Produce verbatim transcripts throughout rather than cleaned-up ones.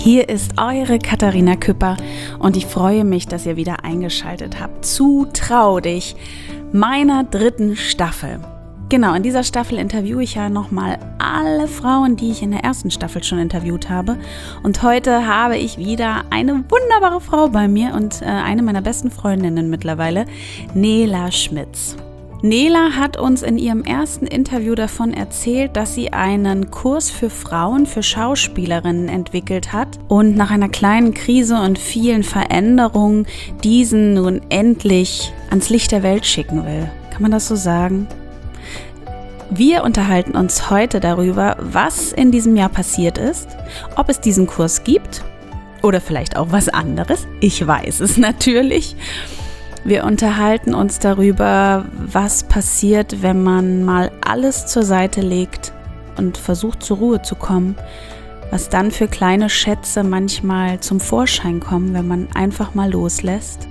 Hier ist eure Katharina Küpper und ich freue mich, dass ihr wieder eingeschaltet habt zu Trau dich, meiner dritten Staffel. Genau, in dieser Staffel interviewe ich ja nochmal alle Frauen, die ich in der ersten Staffel schon interviewt habe. Und heute habe ich wieder eine wunderbare Frau bei mir und äh, eine meiner besten Freundinnen mittlerweile, Nela Schmitz. Nela hat uns in ihrem ersten Interview davon erzählt, dass sie einen Kurs für Frauen, für Schauspielerinnen entwickelt hat und nach einer kleinen Krise und vielen Veränderungen diesen nun endlich ans Licht der Welt schicken will. Kann man das so sagen? Wir unterhalten uns heute darüber, was in diesem Jahr passiert ist, ob es diesen Kurs gibt oder vielleicht auch was anderes. Ich weiß es natürlich. Wir unterhalten uns darüber, was passiert, wenn man mal alles zur Seite legt und versucht, zur Ruhe zu kommen. Was dann für kleine Schätze manchmal zum Vorschein kommen, wenn man einfach mal loslässt.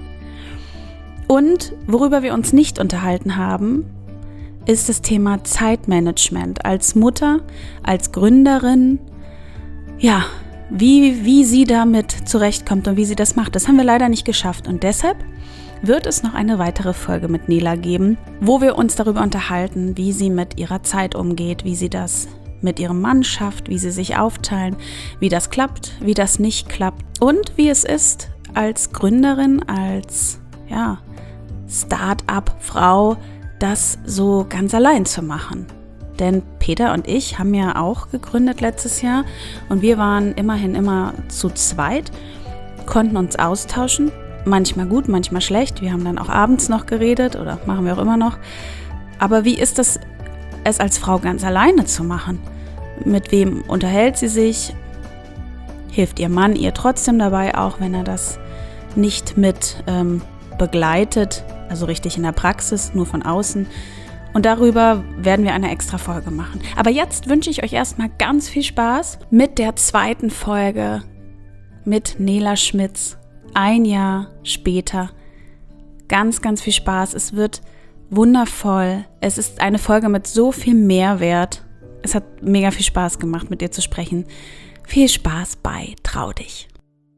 Und worüber wir uns nicht unterhalten haben, ist das Thema Zeitmanagement. Als Mutter, als Gründerin, ja, wie, wie sie damit zurechtkommt und wie sie das macht. Das haben wir leider nicht geschafft und deshalb wird es noch eine weitere Folge mit Nela geben, wo wir uns darüber unterhalten, wie sie mit ihrer Zeit umgeht, wie sie das mit ihrem Mann schafft, wie sie sich aufteilen, wie das klappt, wie das nicht klappt und wie es ist, als Gründerin, als ja, Start-up-Frau, das so ganz allein zu machen. Denn Peter und ich haben ja auch gegründet letztes Jahr und wir waren immerhin immer zu zweit, konnten uns austauschen. Manchmal gut, manchmal schlecht. Wir haben dann auch abends noch geredet oder machen wir auch immer noch. Aber wie ist es, es als Frau ganz alleine zu machen? Mit wem unterhält sie sich? Hilft ihr Mann ihr trotzdem dabei, auch wenn er das nicht mit ähm, begleitet, also richtig in der Praxis, nur von außen? Und darüber werden wir eine extra Folge machen. Aber jetzt wünsche ich euch erstmal ganz viel Spaß mit der zweiten Folge mit Nela Schmitz. Ein Jahr später. Ganz, ganz viel Spaß. Es wird wundervoll. Es ist eine Folge mit so viel Mehrwert. Es hat mega viel Spaß gemacht, mit dir zu sprechen. Viel Spaß bei Trau dich.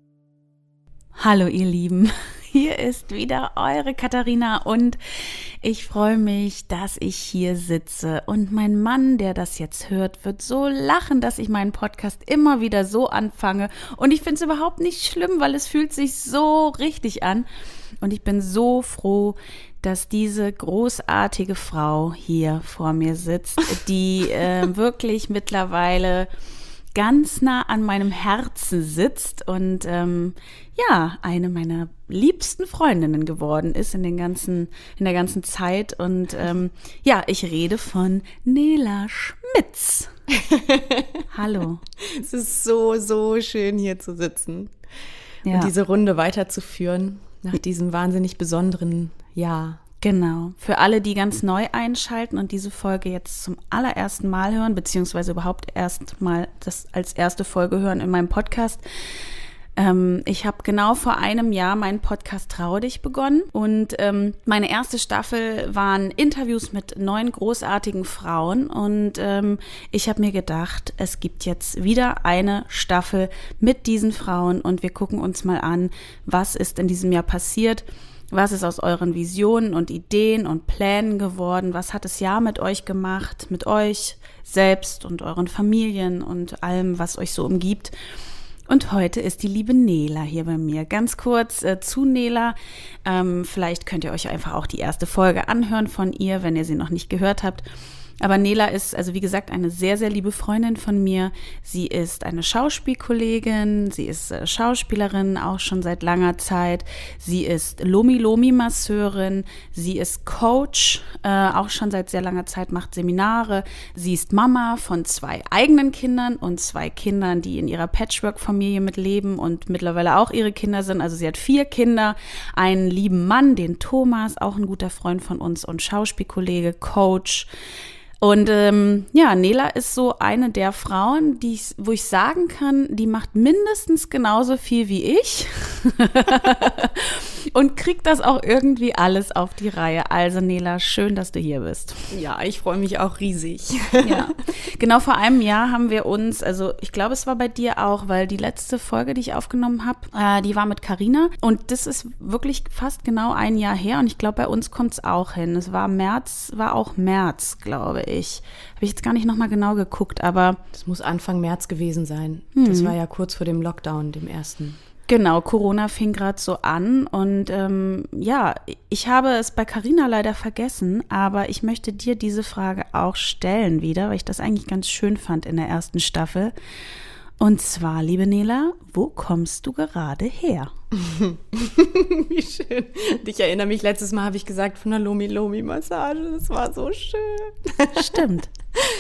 Hallo ihr Lieben. Hier ist wieder eure Katharina und ich freue mich, dass ich hier sitze und mein Mann, der das jetzt hört, wird so lachen, dass ich meinen Podcast immer wieder so anfange und ich finde es überhaupt nicht schlimm, weil es fühlt sich so richtig an und ich bin so froh, dass diese großartige Frau hier vor mir sitzt, die äh, wirklich mittlerweile ganz nah an meinem Herzen sitzt und ähm, ja, eine meiner liebsten Freundinnen geworden ist in den ganzen, in der ganzen Zeit. Und ähm, ja, ich rede von Nela Schmitz. Hallo. Es ist so, so schön, hier zu sitzen ja. und diese Runde weiterzuführen nach diesem wahnsinnig besonderen Jahr. Genau. Für alle, die ganz neu einschalten und diese Folge jetzt zum allerersten Mal hören, beziehungsweise überhaupt erst mal das als erste Folge hören in meinem Podcast. Ähm, ich habe genau vor einem Jahr meinen Podcast Trau dich begonnen und ähm, meine erste Staffel waren Interviews mit neun großartigen Frauen und ähm, ich habe mir gedacht, es gibt jetzt wieder eine Staffel mit diesen Frauen und wir gucken uns mal an, was ist in diesem Jahr passiert. Was ist aus euren Visionen und Ideen und Plänen geworden? Was hat das Jahr mit euch gemacht, mit euch selbst und euren Familien und allem, was euch so umgibt? Und heute ist die liebe Nela hier bei mir. Ganz kurz äh, zu Nela. Ähm, vielleicht könnt ihr euch einfach auch die erste Folge anhören von ihr, wenn ihr sie noch nicht gehört habt. Aber Nela ist, also wie gesagt, eine sehr, sehr liebe Freundin von mir. Sie ist eine Schauspielkollegin, sie ist äh, Schauspielerin, auch schon seit langer Zeit. Sie ist Lomi-Lomi-Masseurin, sie ist Coach, äh, auch schon seit sehr langer Zeit, macht Seminare. Sie ist Mama von zwei eigenen Kindern und zwei Kindern, die in ihrer Patchwork-Familie mitleben und mittlerweile auch ihre Kinder sind. Also sie hat vier Kinder, einen lieben Mann, den Thomas, auch ein guter Freund von uns und Schauspielkollege, Coach. Und ähm, ja, Nela ist so eine der Frauen, die ich, wo ich sagen kann, die macht mindestens genauso viel wie ich. und kriegt das auch irgendwie alles auf die Reihe. Also Nela, schön, dass du hier bist. Ja, ich freue mich auch riesig. Ja, genau vor einem Jahr haben wir uns, also ich glaube, es war bei dir auch, weil die letzte Folge, die ich aufgenommen habe, äh, die war mit Carina und das ist wirklich fast genau ein Jahr her und ich glaube, bei uns kommt es auch hin. Es war März, war auch März, glaube ich. Habe ich jetzt gar nicht nochmal genau geguckt, aber... Das muss Anfang März gewesen sein. Hm. Das war ja kurz vor dem Lockdown, dem ersten. Genau, Corona fing gerade so an und ähm, ja, ich habe es bei Carina leider vergessen, aber ich möchte dir diese Frage auch stellen wieder, weil ich das eigentlich ganz schön fand in der ersten Staffel. Und zwar, liebe Nela, wo kommst du gerade her? Wie schön. Ich erinnere mich, letztes Mal habe ich gesagt, von der Lomi-Lomi-Massage, das war so schön. Stimmt.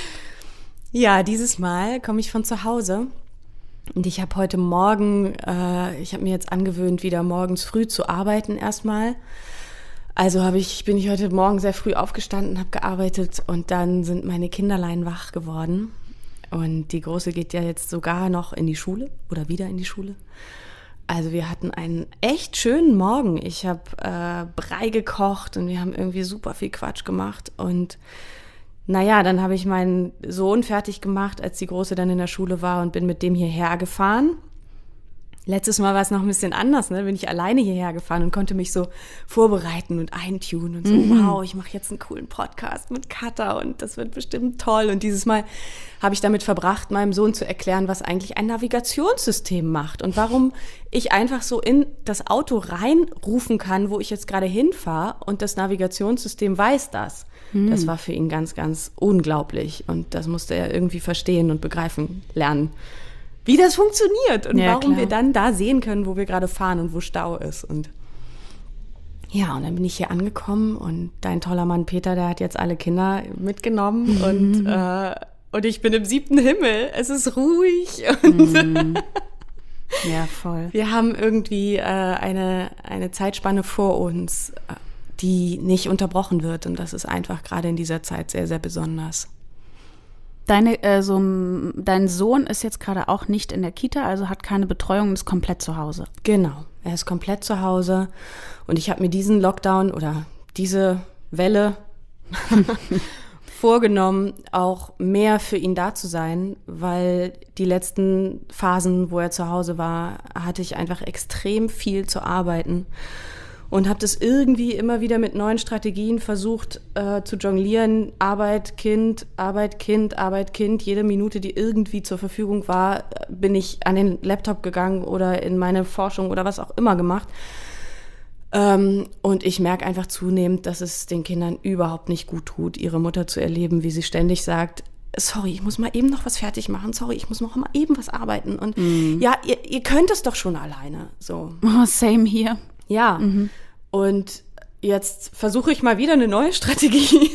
Ja, dieses Mal komme ich von zu Hause. Und ich habe heute Morgen, äh, ich habe mir jetzt angewöhnt, wieder morgens früh zu arbeiten erstmal. Also habe ich, bin ich heute Morgen sehr früh aufgestanden, habe gearbeitet und dann sind meine Kinderlein wach geworden. Und die Große geht ja jetzt sogar noch in die Schule oder wieder in die Schule. Also wir hatten einen echt schönen Morgen. Ich habe äh, Brei gekocht und wir haben irgendwie super viel Quatsch gemacht und naja, dann habe ich meinen Sohn fertig gemacht, als die Große dann in der Schule war und bin mit dem hierher gefahren. Letztes Mal war es noch ein bisschen anders, ne? Bin ich alleine hierher gefahren und konnte mich so vorbereiten und eintunen und so, mhm. wow, ich mache jetzt einen coolen Podcast mit Katha und das wird bestimmt toll. Und dieses Mal habe ich damit verbracht, meinem Sohn zu erklären, was eigentlich ein Navigationssystem macht und warum ich einfach so in das Auto reinrufen kann, wo ich jetzt gerade hinfahre und das Navigationssystem weiß das. Mhm. Das war für ihn ganz, ganz unglaublich und das musste er irgendwie verstehen und begreifen lernen, wie das funktioniert und ja, warum klar. wir dann da sehen können, wo wir gerade fahren und wo Stau ist. Und ja, und dann bin ich hier angekommen und dein toller Mann Peter, der hat jetzt alle Kinder mitgenommen und, äh, und ich bin im siebten Himmel. Es ist ruhig. Und mm. Ja, voll. Wir haben irgendwie äh, eine, eine Zeitspanne vor uns, die nicht unterbrochen wird und das ist einfach gerade in dieser Zeit sehr, sehr besonders. Deine, äh, so, dein Sohn ist jetzt gerade auch nicht in der Kita, also hat keine Betreuung und ist komplett zu Hause. Genau, er ist komplett zu Hause und ich habe mir diesen Lockdown oder diese Welle vorgenommen, auch mehr für ihn da zu sein, weil die letzten Phasen, wo er zu Hause war, hatte ich einfach extrem viel zu arbeiten. Und habe das irgendwie immer wieder mit neuen Strategien versucht äh, zu jonglieren. Arbeit, Kind, Arbeit, Kind, Arbeit, Kind. Jede Minute, die irgendwie zur Verfügung war, bin ich an den Laptop gegangen oder in meine Forschung oder was auch immer gemacht. Ähm, und ich merke einfach zunehmend, dass es den Kindern überhaupt nicht gut tut, ihre Mutter zu erleben, wie sie ständig sagt, sorry, ich muss mal eben noch was fertig machen. Sorry, ich muss noch mal eben was arbeiten. Und mm. ja, ihr, ihr könnt es doch schon alleine. So. Oh, same hier. Ja, mhm. Und jetzt versuche ich mal wieder eine neue Strategie.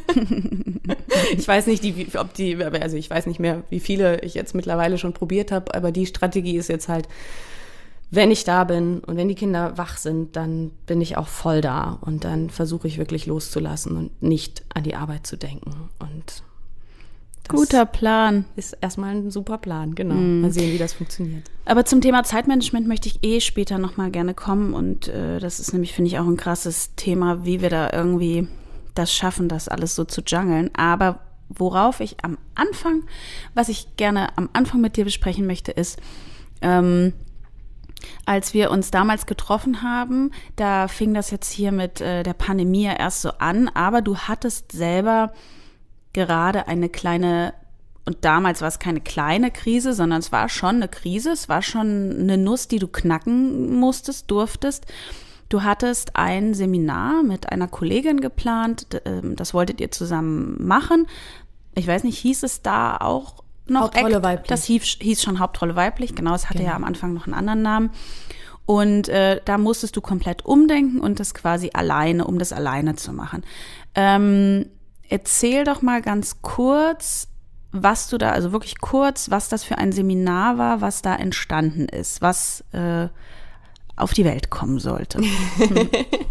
Ich weiß nicht, die, ob die, also ich weiß nicht mehr, wie viele ich jetzt mittlerweile schon probiert habe, aber die Strategie ist jetzt halt, wenn ich da bin und wenn die Kinder wach sind, dann bin ich auch voll da und dann versuche ich wirklich loszulassen und nicht an die Arbeit zu denken. Und das guter Plan. Ist erstmal ein super Plan, genau. Mm. Mal sehen, wie das funktioniert. Aber zum Thema Zeitmanagement möchte ich eh später nochmal gerne kommen. Und äh, das ist nämlich, finde ich, auch ein krasses Thema, wie wir da irgendwie das schaffen, das alles so zu jungeln. Aber worauf ich am Anfang, was ich gerne am Anfang mit dir besprechen möchte, ist, ähm, als wir uns damals getroffen haben, da fing das jetzt hier mit äh, der Pandemie ja erst so an. Aber du hattest selber gerade eine kleine, und damals war es keine kleine Krise, sondern es war schon eine Krise, es war schon eine Nuss, die du knacken musstest, durftest. Du hattest ein Seminar mit einer Kollegin geplant, das wolltet ihr zusammen machen. Ich weiß nicht, hieß es da auch noch? Hauptrolle Act? Weiblich. Das hieß, hieß schon Hauptrolle weiblich, genau, es hatte genau. ja am Anfang noch einen anderen Namen. Und äh, da musstest du komplett umdenken und das quasi alleine, um das alleine zu machen. Ähm, Erzähl doch mal ganz kurz, was du da, also wirklich kurz, was das für ein Seminar war, was da entstanden ist, was äh, auf die Welt kommen sollte. Hm.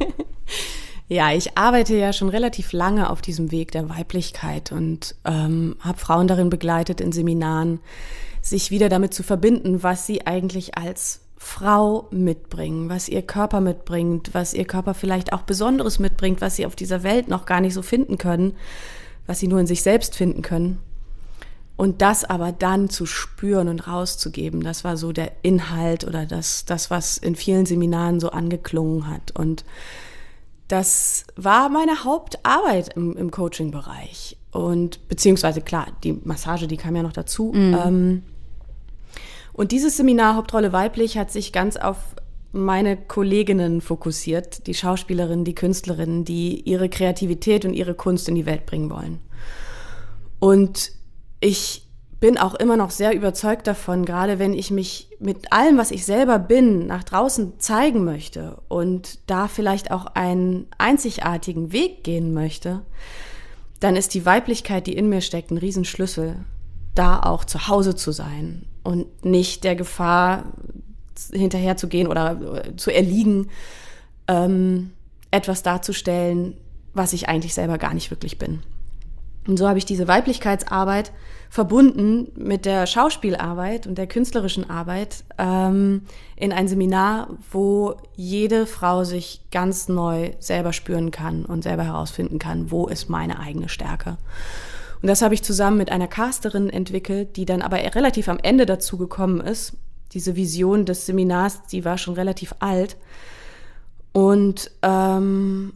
Ja, ich arbeite ja schon relativ lange auf diesem Weg der Weiblichkeit und ähm, habe Frauen darin begleitet, in Seminaren, sich wieder damit zu verbinden, was sie eigentlich als Frau mitbringen, was ihr Körper mitbringt, was ihr Körper vielleicht auch Besonderes mitbringt, was sie auf dieser Welt noch gar nicht so finden können, was sie nur in sich selbst finden können. Und das aber dann zu spüren und rauszugeben, das war so der Inhalt oder das, das, was in vielen Seminaren so angeklungen hat. Und das war meine Hauptarbeit im, im Coaching-Bereich. Und beziehungsweise, klar, die Massage, die kam ja noch dazu. Mhm. Ähm, und dieses Seminar Hauptrolle weiblich hat sich ganz auf meine Kolleginnen fokussiert, die Schauspielerinnen, die Künstlerinnen, die ihre Kreativität und ihre Kunst in die Welt bringen wollen. Und ich bin auch immer noch sehr überzeugt davon, gerade wenn ich mich mit allem, was ich selber bin, nach draußen zeigen möchte und da vielleicht auch einen einzigartigen Weg gehen möchte, dann ist die Weiblichkeit, die in mir steckt, ein Riesenschlüssel, da auch zu Hause zu sein und nicht der Gefahr hinterher zu gehen oder zu erliegen, ähm, etwas darzustellen, was ich eigentlich selber gar nicht wirklich bin. Und so habe ich diese Weiblichkeitsarbeit verbunden mit der Schauspielarbeit und der künstlerischen Arbeit ähm, in ein Seminar, wo jede Frau sich ganz neu selber spüren kann und selber herausfinden kann, wo ist meine eigene Stärke. Und das habe ich zusammen mit einer Casterin entwickelt, die dann aber relativ am Ende dazu gekommen ist. Diese Vision des Seminars, die war schon relativ alt. Und ähm,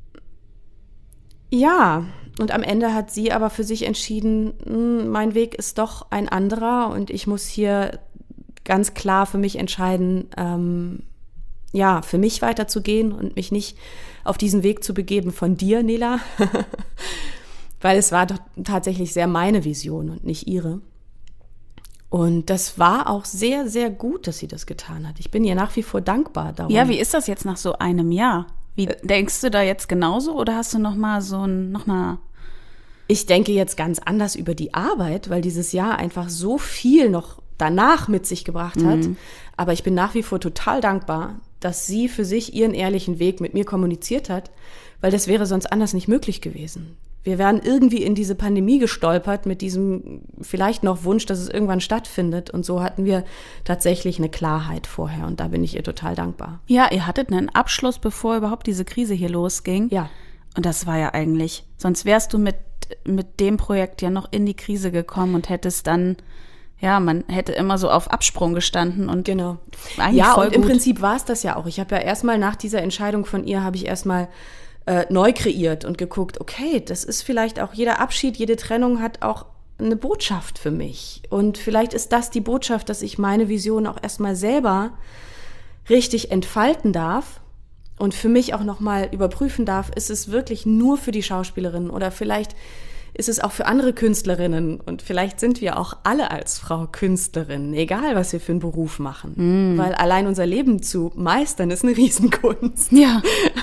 ja, und am Ende hat sie aber für sich entschieden, mein Weg ist doch ein anderer und ich muss hier ganz klar für mich entscheiden, ähm, ja, für mich weiterzugehen und mich nicht auf diesen Weg zu begeben von dir, Nela, weil es war doch tatsächlich sehr meine Vision und nicht ihre. Und das war auch sehr, sehr gut, dass sie das getan hat. Ich bin ihr nach wie vor dankbar darum. Ja, wie ist das jetzt nach so einem Jahr? Wie denkst du da jetzt genauso oder hast du noch mal so ein, noch mal? Ich denke jetzt ganz anders über die Arbeit, weil dieses Jahr einfach so viel noch danach mit sich gebracht hat. Mhm. Aber ich bin nach wie vor total dankbar, dass sie für sich ihren ehrlichen Weg mit mir kommuniziert hat, weil das wäre sonst anders nicht möglich gewesen. Wir wären irgendwie in diese Pandemie gestolpert mit diesem vielleicht noch Wunsch, dass es irgendwann stattfindet. Und so hatten wir tatsächlich eine Klarheit vorher. Und da bin ich ihr total dankbar. Ja, ihr hattet einen Abschluss, bevor überhaupt diese Krise hier losging. Ja. Und das war ja eigentlich, sonst wärst du mit, mit dem Projekt ja noch in die Krise gekommen und hättest dann, ja, man hätte immer so auf Absprung gestanden. Und genau. Eigentlich ja, voll und im gut. Prinzip war es das ja auch. Ich habe ja erstmal nach dieser Entscheidung von ihr, habe ich erstmal Äh, neu kreiert und geguckt, okay, das ist vielleicht auch, jeder Abschied, jede Trennung hat auch eine Botschaft für mich. Und vielleicht ist das die Botschaft, dass ich meine Vision auch erstmal selber richtig entfalten darf und für mich auch nochmal überprüfen darf, ist es wirklich nur für die Schauspielerin oder vielleicht ist es auch für andere Künstlerinnen und vielleicht sind wir auch alle als Frau Künstlerinnen, egal was wir für einen Beruf machen. Mm. Weil allein unser Leben zu meistern ist eine Riesenkunst. Ja.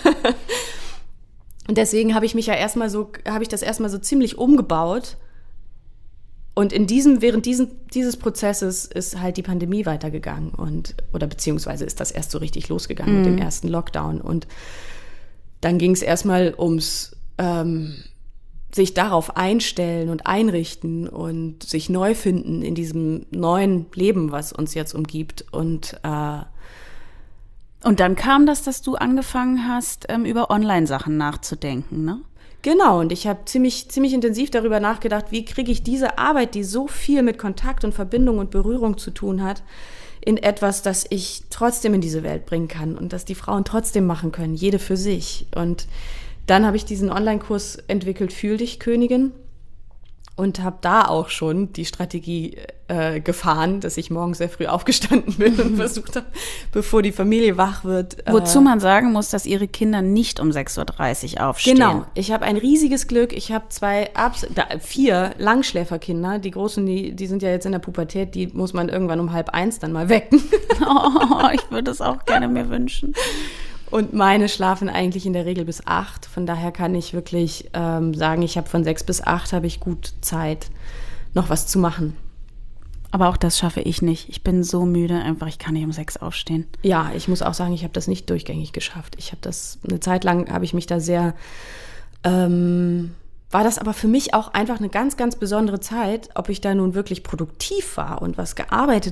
Und deswegen habe ich mich ja erstmal so, habe ich das erstmal so ziemlich umgebaut. Und in diesem, während diesen, dieses Prozesses ist halt die Pandemie weitergegangen und, oder beziehungsweise ist das erst so richtig losgegangen mm. mit dem ersten Lockdown. Und dann ging es erstmal ums ähm, sich darauf einstellen und einrichten und sich neu finden in diesem neuen Leben, was uns jetzt umgibt. Und äh, Und dann kam das, dass du angefangen hast, ähm, über Online-Sachen nachzudenken, ne? Genau, und ich habe ziemlich, ziemlich intensiv darüber nachgedacht, wie kriege ich diese Arbeit, die so viel mit Kontakt und Verbindung und Berührung zu tun hat, in etwas, das ich trotzdem in diese Welt bringen kann und das die Frauen trotzdem machen können, jede für sich. Und dann habe ich diesen Online-Kurs entwickelt, Fühl dich, Königin. Und habe da auch schon die Strategie äh, gefahren, dass ich morgens sehr früh aufgestanden bin und versucht habe, bevor die Familie wach wird. Äh, Wozu man sagen muss, dass ihre Kinder nicht um sechs Uhr dreißig aufstehen. Genau, ich habe ein riesiges Glück. Ich habe zwei, Abs- da, vier Langschläferkinder. Die Großen, die, die sind ja jetzt in der Pubertät, die muss man irgendwann um halb eins dann mal wecken. Oh, ich würde es auch gerne mir wünschen. Und meine schlafen eigentlich in der Regel bis acht. Von daher kann ich wirklich ähm, sagen, ich habe von sechs bis acht habe ich gut Zeit, noch was zu machen. Aber auch das schaffe ich nicht. Ich bin so müde, einfach ich kann nicht um sechs aufstehen. Ja, ich muss auch sagen, ich habe das nicht durchgängig geschafft. Ich habe das, eine Zeit lang habe ich mich da sehr, ähm, war das aber für mich auch einfach eine ganz, ganz besondere Zeit, ob ich da nun wirklich produktiv war und was gearbeitet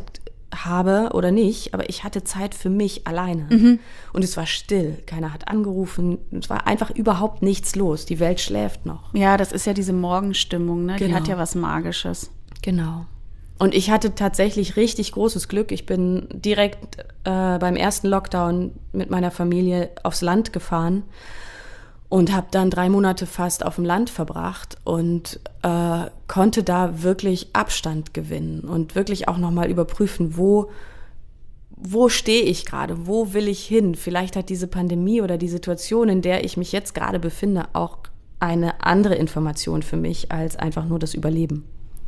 habe oder nicht, aber ich hatte Zeit für mich alleine. Mhm. Und es war still. Keiner hat angerufen. Es war einfach überhaupt nichts los. Die Welt schläft noch. Ja, das ist ja diese Morgenstimmung, ne? Die Genau. hat ja was Magisches. Genau. Und ich hatte tatsächlich richtig großes Glück. Ich bin direkt äh, beim ersten Lockdown mit meiner Familie aufs Land gefahren und habe dann drei Monate fast auf dem Land verbracht und äh, konnte da wirklich Abstand gewinnen und wirklich auch nochmal überprüfen, wo, wo stehe ich gerade, wo will ich hin? Vielleicht hat diese Pandemie oder die Situation, in der ich mich jetzt gerade befinde, auch eine andere Information für mich als einfach nur das Überleben.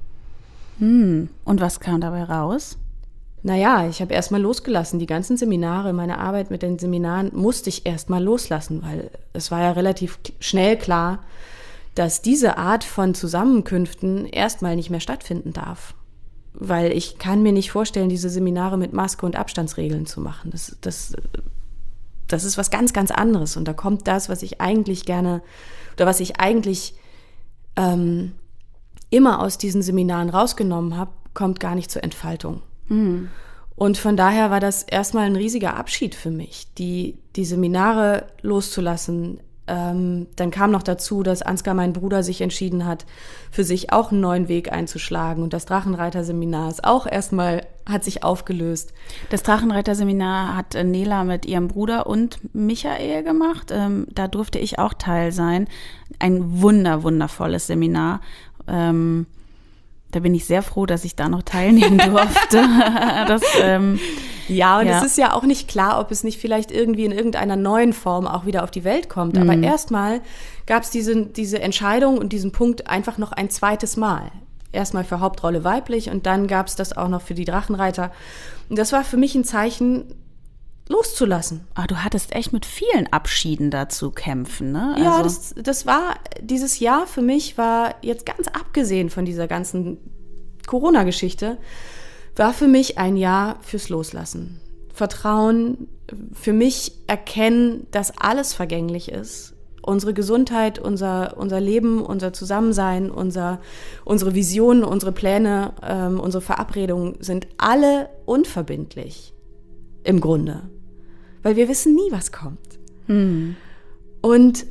Hm. Und was kam dabei raus? Naja, ich habe erstmal losgelassen. Die ganzen Seminare, meine Arbeit mit den Seminaren musste ich erstmal loslassen, weil es war ja relativ schnell klar, dass diese Art von Zusammenkünften erstmal nicht mehr stattfinden darf. Weil ich kann mir nicht vorstellen, diese Seminare mit Maske und Abstandsregeln zu machen. Das, das, das ist was ganz, ganz anderes. Und da kommt das, was ich eigentlich gerne, oder was ich eigentlich ähm, immer aus diesen Seminaren rausgenommen habe, kommt gar nicht zur Entfaltung. Mhm. Und von daher war das erstmal ein riesiger Abschied für mich, die, die Seminare loszulassen. Ähm, dann kam noch dazu, dass Ansgar, mein Bruder, sich entschieden hat, für sich auch einen neuen Weg einzuschlagen. Und das Drachenreiter-Seminar ist auch erstmal, hat sich aufgelöst. Das Drachenreiter-Seminar hat Nela mit ihrem Bruder und Michael gemacht. Ähm, da durfte ich auch Teil sein. Ein wunder, wundervolles Seminar. Ähm, Da bin ich sehr froh, dass ich da noch teilnehmen durfte. das, ähm, ja, und ja. es ist ja auch nicht klar, ob es nicht vielleicht irgendwie in irgendeiner neuen Form auch wieder auf die Welt kommt. Aber mhm. erstmal gab es diese, diese Entscheidung und diesen Punkt einfach noch ein zweites Mal. Erstmal für Hauptrolle weiblich und dann gab es das auch noch für die Drachenreiter. Und das war für mich ein Zeichen, loszulassen. Ah, du hattest echt mit vielen Abschieden da zu kämpfen, ne? Also ja, das, das war, dieses Jahr für mich war jetzt ganz abgesehen von dieser ganzen Corona-Geschichte, war für mich ein Jahr fürs Loslassen. Vertrauen, für mich erkennen, dass alles vergänglich ist. Unsere Gesundheit, unser, unser Leben, unser Zusammensein, unser, unsere Visionen, unsere Pläne, ähm, unsere Verabredungen sind alle unverbindlich. Im Grunde. Weil wir wissen nie, was kommt. Hm. Und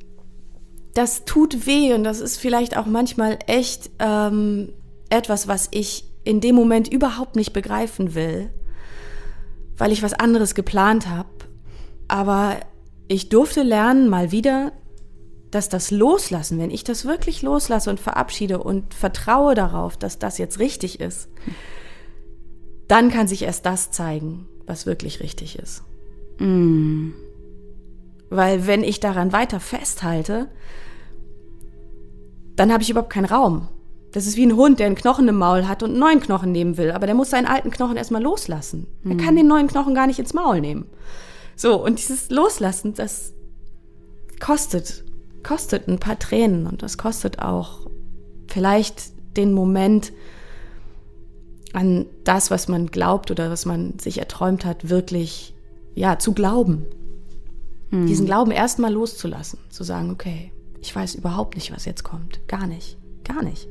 das tut weh und das ist vielleicht auch manchmal echt ähm, etwas, was ich in dem Moment überhaupt nicht begreifen will, weil ich was anderes geplant habe. Aber ich durfte lernen, mal wieder, dass das Loslassen, wenn ich das wirklich loslasse und verabschiede und vertraue darauf, dass das jetzt richtig ist, dann kann sich erst das zeigen, was wirklich richtig ist. Mm. Weil wenn ich daran weiter festhalte, dann habe ich überhaupt keinen Raum. Das ist wie ein Hund, der einen Knochen im Maul hat und einen neuen Knochen nehmen will. Aber der muss seinen alten Knochen erstmal loslassen. Mm. Er kann den neuen Knochen gar nicht ins Maul nehmen. So, und dieses Loslassen, das kostet, kostet ein paar Tränen. Und das kostet auch vielleicht den Moment, an das, was man glaubt oder was man sich erträumt hat, wirklich, ja, zu glauben. Hm. Diesen Glauben erstmal loszulassen, zu sagen, okay, ich weiß überhaupt nicht, was jetzt kommt. Gar nicht, gar nicht.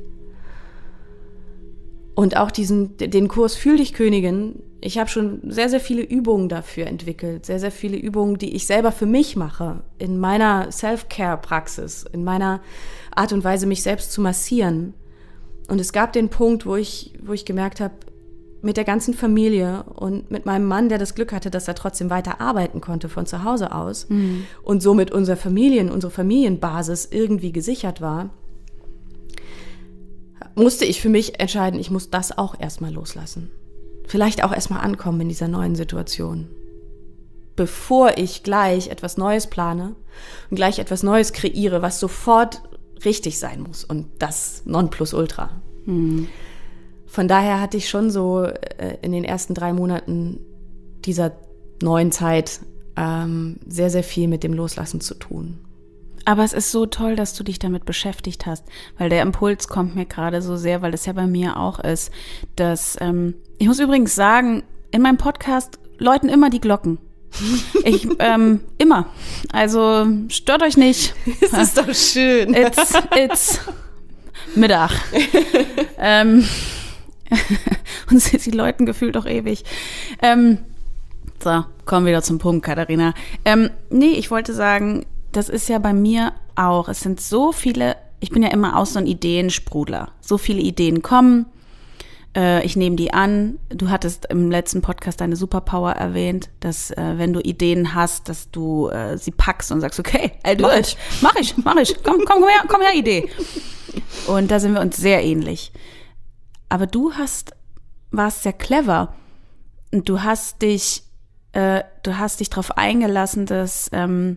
Und auch diesen, den Kurs Fühl dich Königin, ich habe schon sehr, sehr viele Übungen dafür entwickelt, sehr, sehr viele Übungen, die ich selber für mich mache, in meiner Self-Care-Praxis, in meiner Art und Weise, mich selbst zu massieren. Und es gab den Punkt, wo ich, wo ich gemerkt habe, mit der ganzen Familie und mit meinem Mann, der das Glück hatte, dass er trotzdem weiter arbeiten konnte von zu Hause aus mhm. und somit unsere Familien, unsere Familienbasis irgendwie gesichert war, musste ich für mich entscheiden, ich muss das auch erstmal loslassen. Vielleicht auch erstmal ankommen in dieser neuen Situation. Bevor ich gleich etwas Neues plane und gleich etwas Neues kreiere, was sofort richtig sein muss und das Nonplusultra. Hm. Von daher hatte ich schon so äh, in den ersten drei Monaten dieser neuen Zeit ähm, sehr, sehr viel mit dem Loslassen zu tun. Aber es ist so toll, dass du dich damit beschäftigt hast, weil der Impuls kommt mir gerade so sehr, weil das ja bei mir auch ist, dass, ähm, ich muss übrigens sagen, in meinem Podcast läuten immer die Glocken. Ich, ähm, immer. Also stört euch nicht. Das ist doch schön. It's, it's Mittag. ähm, und sie läuten gefühlt auch ewig. Ähm, so, kommen wir wieder zum Punkt, Katharina. Ähm, nee, ich wollte sagen, das ist ja bei mir auch. Es sind so viele, ich bin ja immer auch so ein Ideensprudler. So viele Ideen kommen. Ich nehme die an. Du hattest im letzten Podcast deine Superpower erwähnt, dass äh, wenn du Ideen hast, dass du äh, sie packst und sagst, okay, I'll do mach it. ich, mach ich, mach ich, komm, komm, komm her, komm her, Idee. Und da sind wir uns sehr ähnlich. Aber du hast, warst sehr clever und du hast dich, äh, du hast dich darauf eingelassen, das ähm,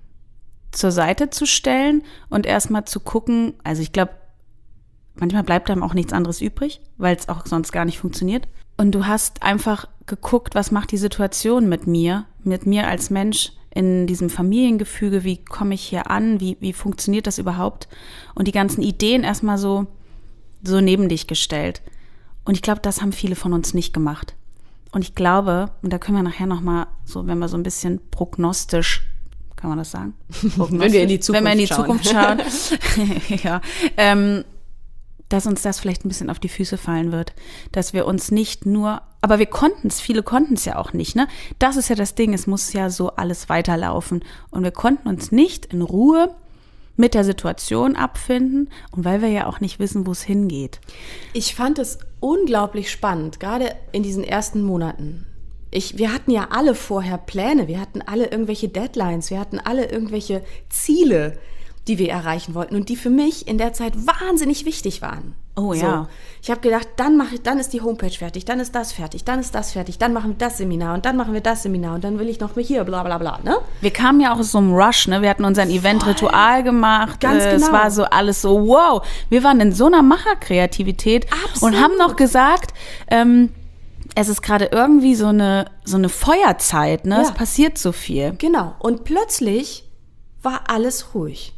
zur Seite zu stellen und erstmal zu gucken. Also ich glaube, manchmal bleibt einem auch nichts anderes übrig, weil es auch sonst gar nicht funktioniert. Und du hast einfach geguckt, was macht die Situation mit mir, mit mir als Mensch in diesem Familiengefüge, wie komme ich hier an, wie, wie funktioniert das überhaupt? Und die ganzen Ideen erstmal so, so neben dich gestellt. Und ich glaube, das haben viele von uns nicht gemacht. Und ich glaube, und da können wir nachher nochmal so, wenn wir so ein bisschen prognostisch, kann man das sagen? Wenn wir in die Zukunft Wenn wir in die schauen. Zukunft schauen. ja, ähm, dass uns das vielleicht ein bisschen auf die Füße fallen wird, dass wir uns nicht nur, aber wir konnten es, viele konnten es ja auch nicht, ne? Das ist ja das Ding, es muss ja so alles weiterlaufen und wir konnten uns nicht in Ruhe mit der Situation abfinden und weil wir ja auch nicht wissen, wo es hingeht. Ich fand es unglaublich spannend, gerade in diesen ersten Monaten. Ich, wir hatten ja alle vorher Pläne, wir hatten alle irgendwelche Deadlines, wir hatten alle irgendwelche Ziele, die wir erreichen wollten und die für mich in der Zeit wahnsinnig wichtig waren. Oh ja. So. Ich habe gedacht, dann mache ich, dann ist die Homepage fertig, dann ist das fertig, dann ist das fertig, dann machen wir das Seminar und dann machen wir das Seminar und dann will ich noch mal hier, bla bla bla, ne? Wir kamen ja auch aus so einem Rush, ne? Wir hatten unser Event-Ritual gemacht. Ganz äh, genau. Es war so alles so, wow. Wir waren in so einer Macherkreativität Absolut. und haben noch gesagt, ähm, es ist gerade irgendwie so eine, so eine Feuerzeit, ne? Ja. Es passiert so viel. Genau. Und plötzlich war alles ruhig.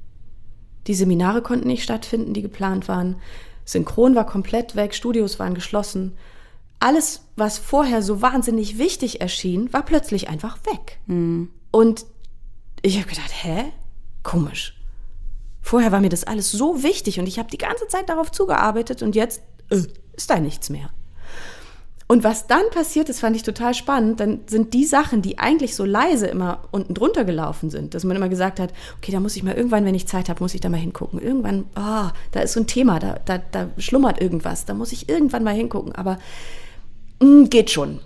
Die Seminare konnten nicht stattfinden, die geplant waren. Synchron war komplett weg, Studios waren geschlossen. Alles, was vorher so wahnsinnig wichtig erschien, war plötzlich einfach weg. Mhm. Und ich habe gedacht, hä? Komisch. Vorher war mir das alles so wichtig und ich habe die ganze Zeit darauf zugearbeitet und jetzt äh, ist da nichts mehr. Und was dann passiert ist, fand ich total spannend. Dann sind die Sachen, die eigentlich so leise immer unten drunter gelaufen sind, dass man immer gesagt hat, okay, da muss ich mal irgendwann, wenn ich Zeit habe, muss ich da mal hingucken. Irgendwann, oh, da ist so ein Thema, da, da, da schlummert irgendwas, da muss ich irgendwann mal hingucken. Aber mh, geht schon.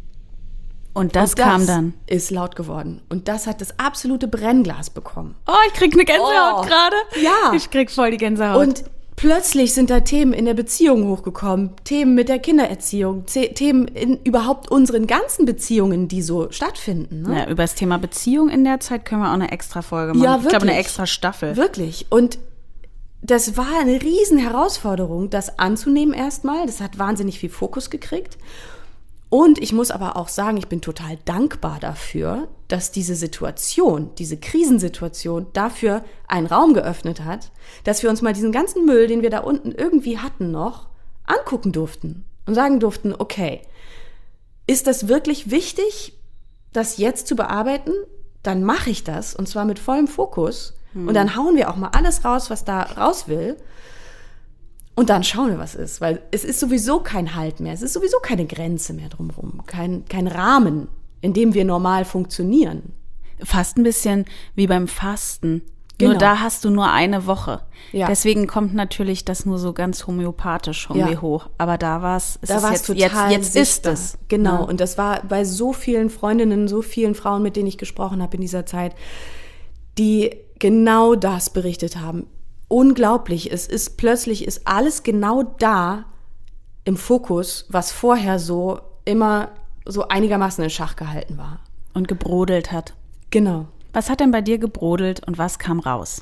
Und das, Und das kam dann. ist laut geworden. Und das hat das absolute Brennglas bekommen. Oh, ich krieg eine Gänsehaut Oh, gerade. ja. Ich krieg voll die Gänsehaut. Und plötzlich sind da Themen in der Beziehung hochgekommen, Themen mit der Kindererziehung, Z- Themen in überhaupt unseren ganzen Beziehungen, die so stattfinden. Ne? ja, über das Thema Beziehung in der Zeit können wir auch eine extra Folge machen. Ja, ich glaube, eine wirklich. extra Staffel. Wirklich. Und das war eine riesen Herausforderung, das anzunehmen erstmal. Das hat wahnsinnig viel Fokus gekriegt. Und ich muss aber auch sagen, ich bin total dankbar dafür, dass diese Situation, diese Krisensituation dafür einen Raum geöffnet hat, dass wir uns mal diesen ganzen Müll, den wir da unten irgendwie hatten noch, angucken durften und sagen durften, okay, ist das wirklich wichtig, das jetzt zu bearbeiten? Dann mache ich das und zwar mit vollem Fokus hm. und dann hauen wir auch mal alles raus, was da raus will. Und dann schauen wir, was ist, weil es ist sowieso kein Halt mehr, es ist sowieso keine Grenze mehr drumherum, kein, kein Rahmen, in dem wir normal funktionieren. Fast ein bisschen wie beim Fasten. Genau. Nur da hast du nur eine Woche. Ja. Deswegen kommt natürlich das nur so ganz homöopathisch irgendwie Ja. hoch. Aber da war es, Da war es jetzt, total jetzt, jetzt ist sichtbar. es. Genau, Ja. und das war bei so vielen Freundinnen, so vielen Frauen, mit denen ich gesprochen habe in dieser Zeit, die genau das berichtet haben. Unglaublich, es ist plötzlich ist alles genau da im Fokus, was vorher so immer so einigermaßen in Schach gehalten war. Und gebrodelt hat. Genau. Was hat denn bei dir gebrodelt und was kam raus?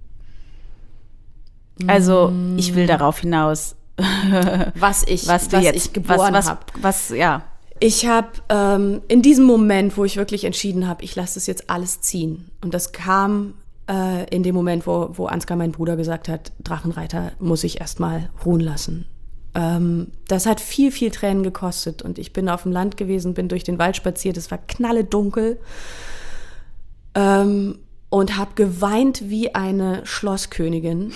Also, ich will darauf hinaus, Was ich, was du was jetzt ich geboren was, was, habe. was, ja. Ich habe ähm, in diesem Moment, wo ich wirklich entschieden habe, ich lasse das jetzt alles ziehen. Und das kam äh, in dem Moment, wo, wo Ansgar, mein Bruder, gesagt hat, Drachenreiter muss ich erstmal ruhen lassen. Ähm, das hat viel, viel Tränen gekostet. Und ich bin auf dem Land gewesen, bin durch den Wald spaziert, es war knalledunkel. Ähm, und habe geweint wie eine Schlosskönigin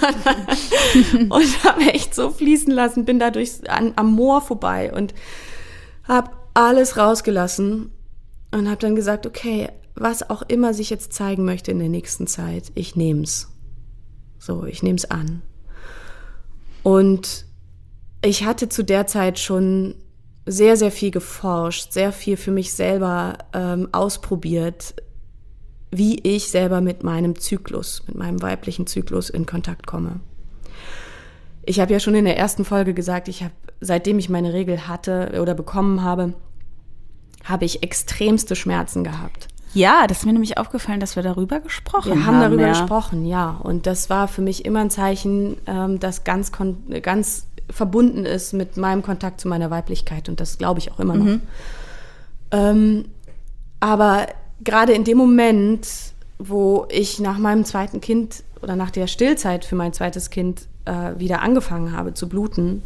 und habe echt so fließen lassen, bin da durch, an, am Moor vorbei und habe alles rausgelassen und habe dann gesagt, okay, was auch immer sich jetzt zeigen möchte in der nächsten Zeit, ich nehm's. So, ich nehm's an. Und ich hatte zu der Zeit schon sehr, sehr viel geforscht, sehr viel für mich selber ähm, ausprobiert, wie ich selber mit meinem Zyklus, mit meinem weiblichen Zyklus in Kontakt komme. Ich habe ja schon in der ersten Folge gesagt, ich habe, seitdem ich meine Regel hatte oder bekommen habe, habe ich extremste Schmerzen gehabt. Ja, das ist mir nämlich aufgefallen, dass wir darüber gesprochen haben. Wir haben darüber ja. gesprochen, ja. Und das war für mich immer ein Zeichen, ähm, das ganz, kon- ganz verbunden ist mit meinem Kontakt zu meiner Weiblichkeit. Und das glaube ich auch immer noch. Mhm. Ähm, aber gerade in dem Moment, wo ich nach meinem zweiten Kind oder nach der Stillzeit für mein zweites Kind äh, wieder angefangen habe zu bluten,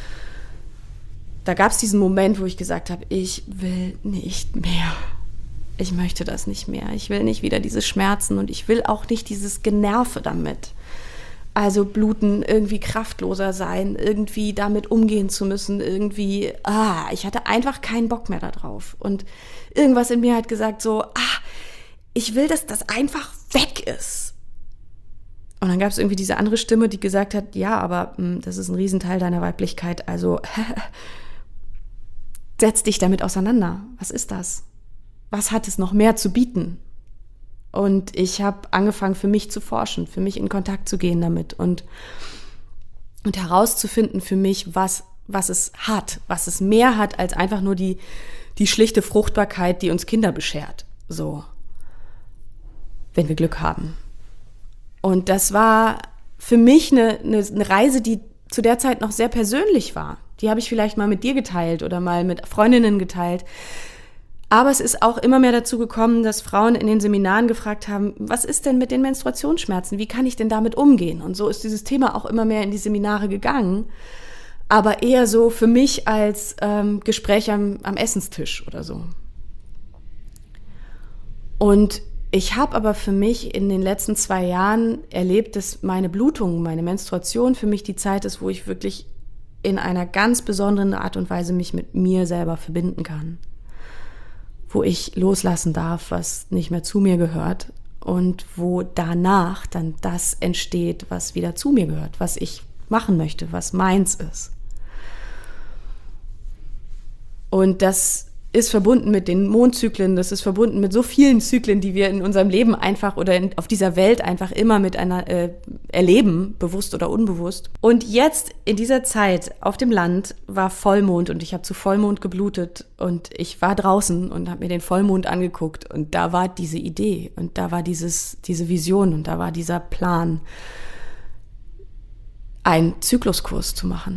da gab es diesen Moment, wo ich gesagt habe, ich will nicht mehr. Ich möchte das nicht mehr. Ich will nicht wieder diese Schmerzen und ich will auch nicht dieses Generve damit. Also bluten, irgendwie kraftloser sein, irgendwie damit umgehen zu müssen, irgendwie, ah, ich hatte einfach keinen Bock mehr darauf. Und irgendwas in mir hat gesagt so, ah, ich will, dass das einfach weg ist. Und dann gab es irgendwie diese andere Stimme, die gesagt hat, ja, aber mh, das ist ein Riesenteil deiner Weiblichkeit, also setz dich damit auseinander. Was ist das? Was hat es noch mehr zu bieten? Und ich habe angefangen, für mich zu forschen, für mich in Kontakt zu gehen damit und, und herauszufinden für mich, was, was es hat, was es mehr hat als einfach nur die, die schlichte Fruchtbarkeit, die uns Kinder beschert. So, wenn wir Glück haben. Und das war für mich eine, eine, eine Reise, die zu der Zeit noch sehr persönlich war. Die habe ich vielleicht mal mit dir geteilt oder mal mit Freundinnen geteilt. Aber es ist auch immer mehr dazu gekommen, dass Frauen in den Seminaren gefragt haben, was ist denn mit den Menstruationsschmerzen? Wie kann ich denn damit umgehen? Und so ist dieses Thema auch immer mehr in die Seminare gegangen. Aber eher so für mich als ähm, Gespräch am, am Essenstisch oder so. Und ich habe aber für mich in den letzten zwei Jahren erlebt, dass meine Blutung, meine Menstruation für mich die Zeit ist, wo ich wirklich in einer ganz besonderen Art und Weise mich mit mir selber verbinden kann. Wo ich loslassen darf, was nicht mehr zu mir gehört und wo danach dann das entsteht, was wieder zu mir gehört, was ich machen möchte, was meins ist. Und das ist verbunden mit den Mondzyklen, das ist verbunden mit so vielen Zyklen, die wir in unserem Leben einfach oder in, auf dieser Welt einfach immer mit einer äh, erleben, bewusst oder unbewusst. Und jetzt in dieser Zeit auf dem Land war Vollmond und ich habe zu Vollmond geblutet und ich war draußen und habe mir den Vollmond angeguckt und da war diese Idee und da war dieses, diese Vision und da war dieser Plan, einen Zykluskurs zu machen.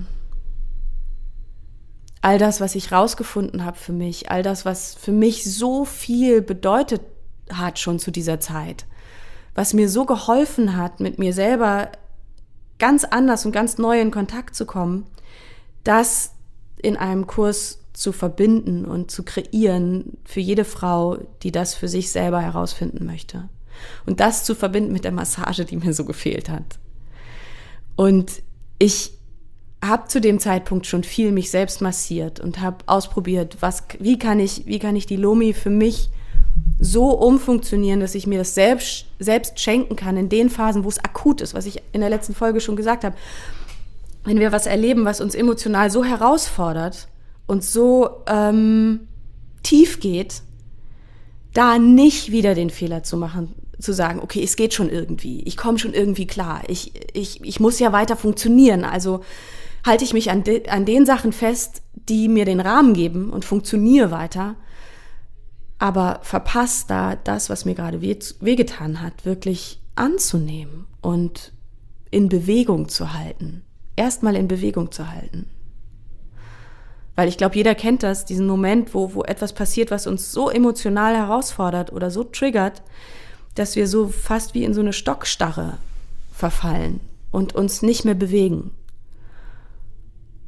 All das, was ich rausgefunden habe für mich, all das, was für mich so viel bedeutet hat schon zu dieser Zeit, was mir so geholfen hat, mit mir selber ganz anders und ganz neu in Kontakt zu kommen, das in einem Kurs zu verbinden und zu kreieren für jede Frau, die das für sich selber herausfinden möchte. Und das zu verbinden mit der Massage, die mir so gefehlt hat. Und ich habe zu dem Zeitpunkt schon viel mich selbst massiert und habe ausprobiert, was, wie kann ich, wie kann ich die Lomi für mich so umfunktionieren, dass ich mir das selbst, selbst schenken kann in den Phasen, wo es akut ist, was ich in der letzten Folge schon gesagt habe. Wenn wir was erleben, was uns emotional so herausfordert und so ähm, tief geht, da nicht wieder den Fehler zu machen, zu sagen, okay, es geht schon irgendwie, ich komme schon irgendwie klar, ich, ich, ich muss ja weiter funktionieren, also halte ich mich an, de, an den Sachen fest, die mir den Rahmen geben und funktioniere weiter, aber verpasst da das, was mir gerade weh, wehgetan hat, wirklich anzunehmen und in Bewegung zu halten. Erstmal in Bewegung zu halten. Weil ich glaube, jeder kennt das, diesen Moment, wo, wo etwas passiert, was uns so emotional herausfordert oder so triggert, dass wir so fast wie in so eine Stockstarre verfallen und uns nicht mehr bewegen.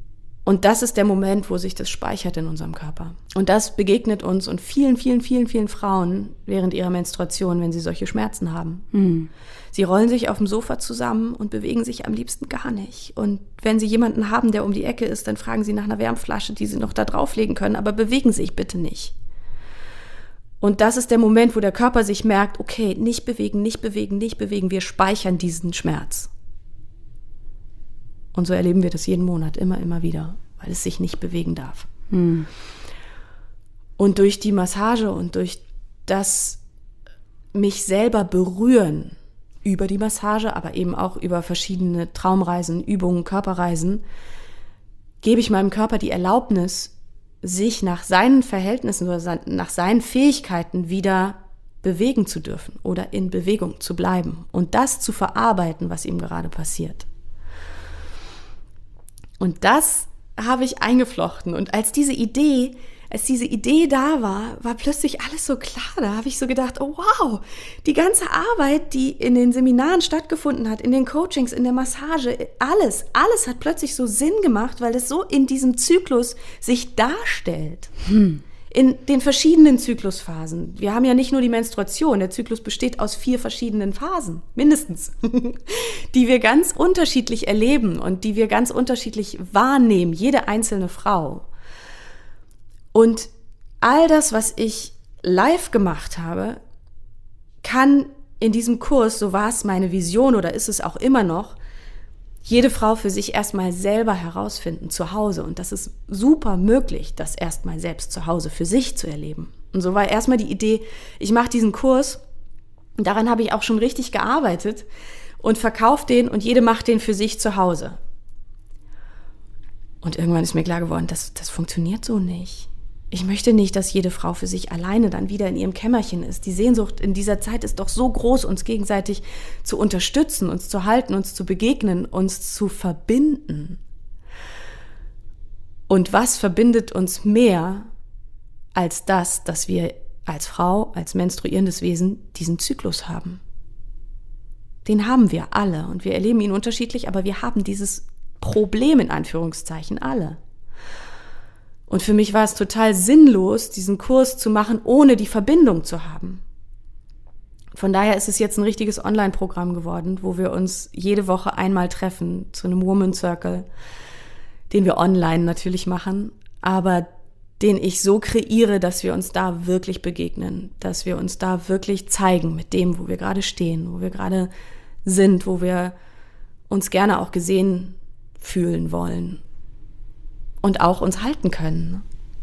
Und das ist der Moment, wo sich das speichert in unserem Körper. Und das begegnet uns und vielen, vielen, vielen, vielen Frauen während ihrer Menstruation, wenn sie solche Schmerzen haben. Mhm. Sie rollen sich auf dem Sofa zusammen und bewegen sich am liebsten gar nicht. Und wenn sie jemanden haben, der um die Ecke ist, dann fragen sie nach einer Wärmflasche, die sie noch da drauflegen können, aber bewegen sich bitte nicht. Und das ist der Moment, wo der Körper sich merkt, okay, nicht bewegen, nicht bewegen, nicht bewegen, wir speichern diesen Schmerz. Und so erleben wir das jeden Monat, immer, immer wieder, weil es sich nicht bewegen darf. Hm. Und durch die Massage und durch das mich selber berühren, über die Massage, aber eben auch über verschiedene Traumreisen, Übungen, Körperreisen, gebe ich meinem Körper die Erlaubnis, sich nach seinen Verhältnissen oder nach seinen Fähigkeiten wieder bewegen zu dürfen oder in Bewegung zu bleiben und das zu verarbeiten, was ihm gerade passiert. Und das habe ich eingeflochten. Und als diese Idee, als diese Idee da war, war plötzlich alles so klar. Da habe ich so gedacht, oh wow, die ganze Arbeit, die in den Seminaren stattgefunden hat, in den Coachings, in der Massage, alles, alles hat plötzlich so Sinn gemacht, weil es so in diesem Zyklus sich darstellt. Hm. In den verschiedenen Zyklusphasen. Wir haben ja nicht nur die Menstruation, der Zyklus besteht aus vier verschiedenen Phasen, mindestens, die wir ganz unterschiedlich erleben und die wir ganz unterschiedlich wahrnehmen, jede einzelne Frau. Und all das, was ich live gemacht habe, kann in diesem Kurs, so war es meine Vision oder ist es auch immer noch, jede Frau für sich erstmal selber herausfinden, zu Hause. Und das ist super möglich, das erstmal selbst zu Hause für sich zu erleben. Und so war erstmal die Idee, ich mache diesen Kurs, daran habe ich auch schon richtig gearbeitet und verkaufe den und jede macht den für sich zu Hause. Und irgendwann ist mir klar geworden, das, das funktioniert so nicht. Ich möchte nicht, dass jede Frau für sich alleine dann wieder in ihrem Kämmerchen ist. Die Sehnsucht in dieser Zeit ist doch so groß, uns gegenseitig zu unterstützen, uns zu halten, uns zu begegnen, uns zu verbinden. Und was verbindet uns mehr als das, dass wir als Frau, als menstruierendes Wesen diesen Zyklus haben? Den haben wir alle und wir erleben ihn unterschiedlich, aber wir haben dieses Problem in Anführungszeichen alle. Und für mich war es total sinnlos, diesen Kurs zu machen, ohne die Verbindung zu haben. Von daher ist es jetzt ein richtiges Online-Programm geworden, wo wir uns jede Woche einmal treffen zu einem Woman Circle, den wir online natürlich machen, aber den ich so kreiere, dass wir uns da wirklich begegnen, dass wir uns da wirklich zeigen mit dem, wo wir gerade stehen, wo wir gerade sind, wo wir uns gerne auch gesehen fühlen wollen. Und auch uns halten können.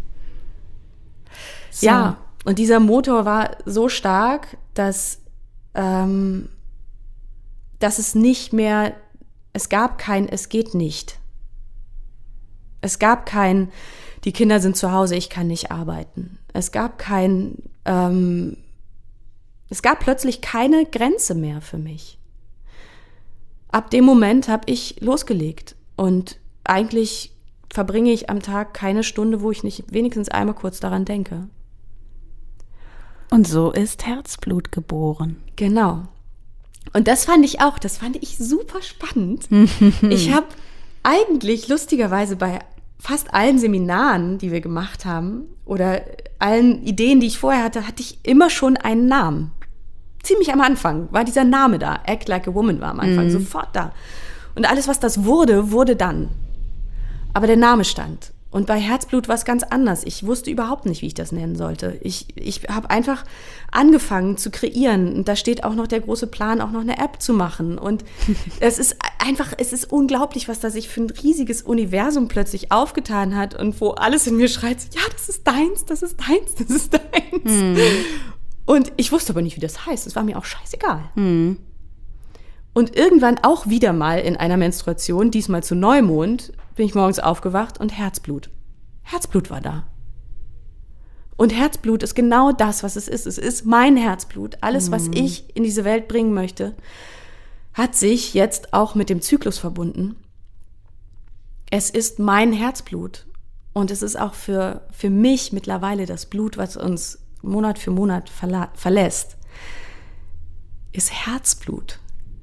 So. Ja, und dieser Motor war so stark, dass, ähm, dass es nicht mehr, es gab kein, es geht nicht. Es gab kein, die Kinder sind zu Hause, ich kann nicht arbeiten. Es gab kein, ähm, es gab plötzlich keine Grenze mehr für mich. Ab dem Moment habe ich losgelegt und eigentlich verbringe ich am Tag keine Stunde, wo ich nicht wenigstens einmal kurz daran denke. Und so ist Herzblut geboren. Genau. Und das fand ich auch, das fand ich super spannend. Ich habe eigentlich lustigerweise bei fast allen Seminaren, die wir gemacht haben, oder allen Ideen, die ich vorher hatte, hatte ich immer schon einen Namen. Ziemlich am Anfang war dieser Name da. Act Like a Woman war am Anfang, mhm. sofort da. Und alles, was das wurde, wurde dann. Aber der Name stand. Und bei Herzblut war es ganz anders. Ich wusste überhaupt nicht, wie ich das nennen sollte. Ich, ich habe einfach angefangen zu kreieren. Und da steht auch noch der große Plan, auch noch eine App zu machen. Und es ist einfach, es ist unglaublich, was da sich für ein riesiges Universum plötzlich aufgetan hat und wo alles in mir schreit, ja, das ist deins, das ist deins, das ist deins. Hm. Und ich wusste aber nicht, wie das heißt. Es war mir auch scheißegal. Hm. Und irgendwann auch wieder mal in einer Menstruation, diesmal zu Neumond, bin ich morgens aufgewacht und Herzblut. Herzblut war da. Und Herzblut ist genau das, was es ist. Es ist mein Herzblut. Alles, was ich in diese Welt bringen möchte, hat sich jetzt auch mit dem Zyklus verbunden. Es ist mein Herzblut. Und es ist auch für, für mich mittlerweile das Blut, was uns Monat für Monat verla- verlässt, ist Herzblut.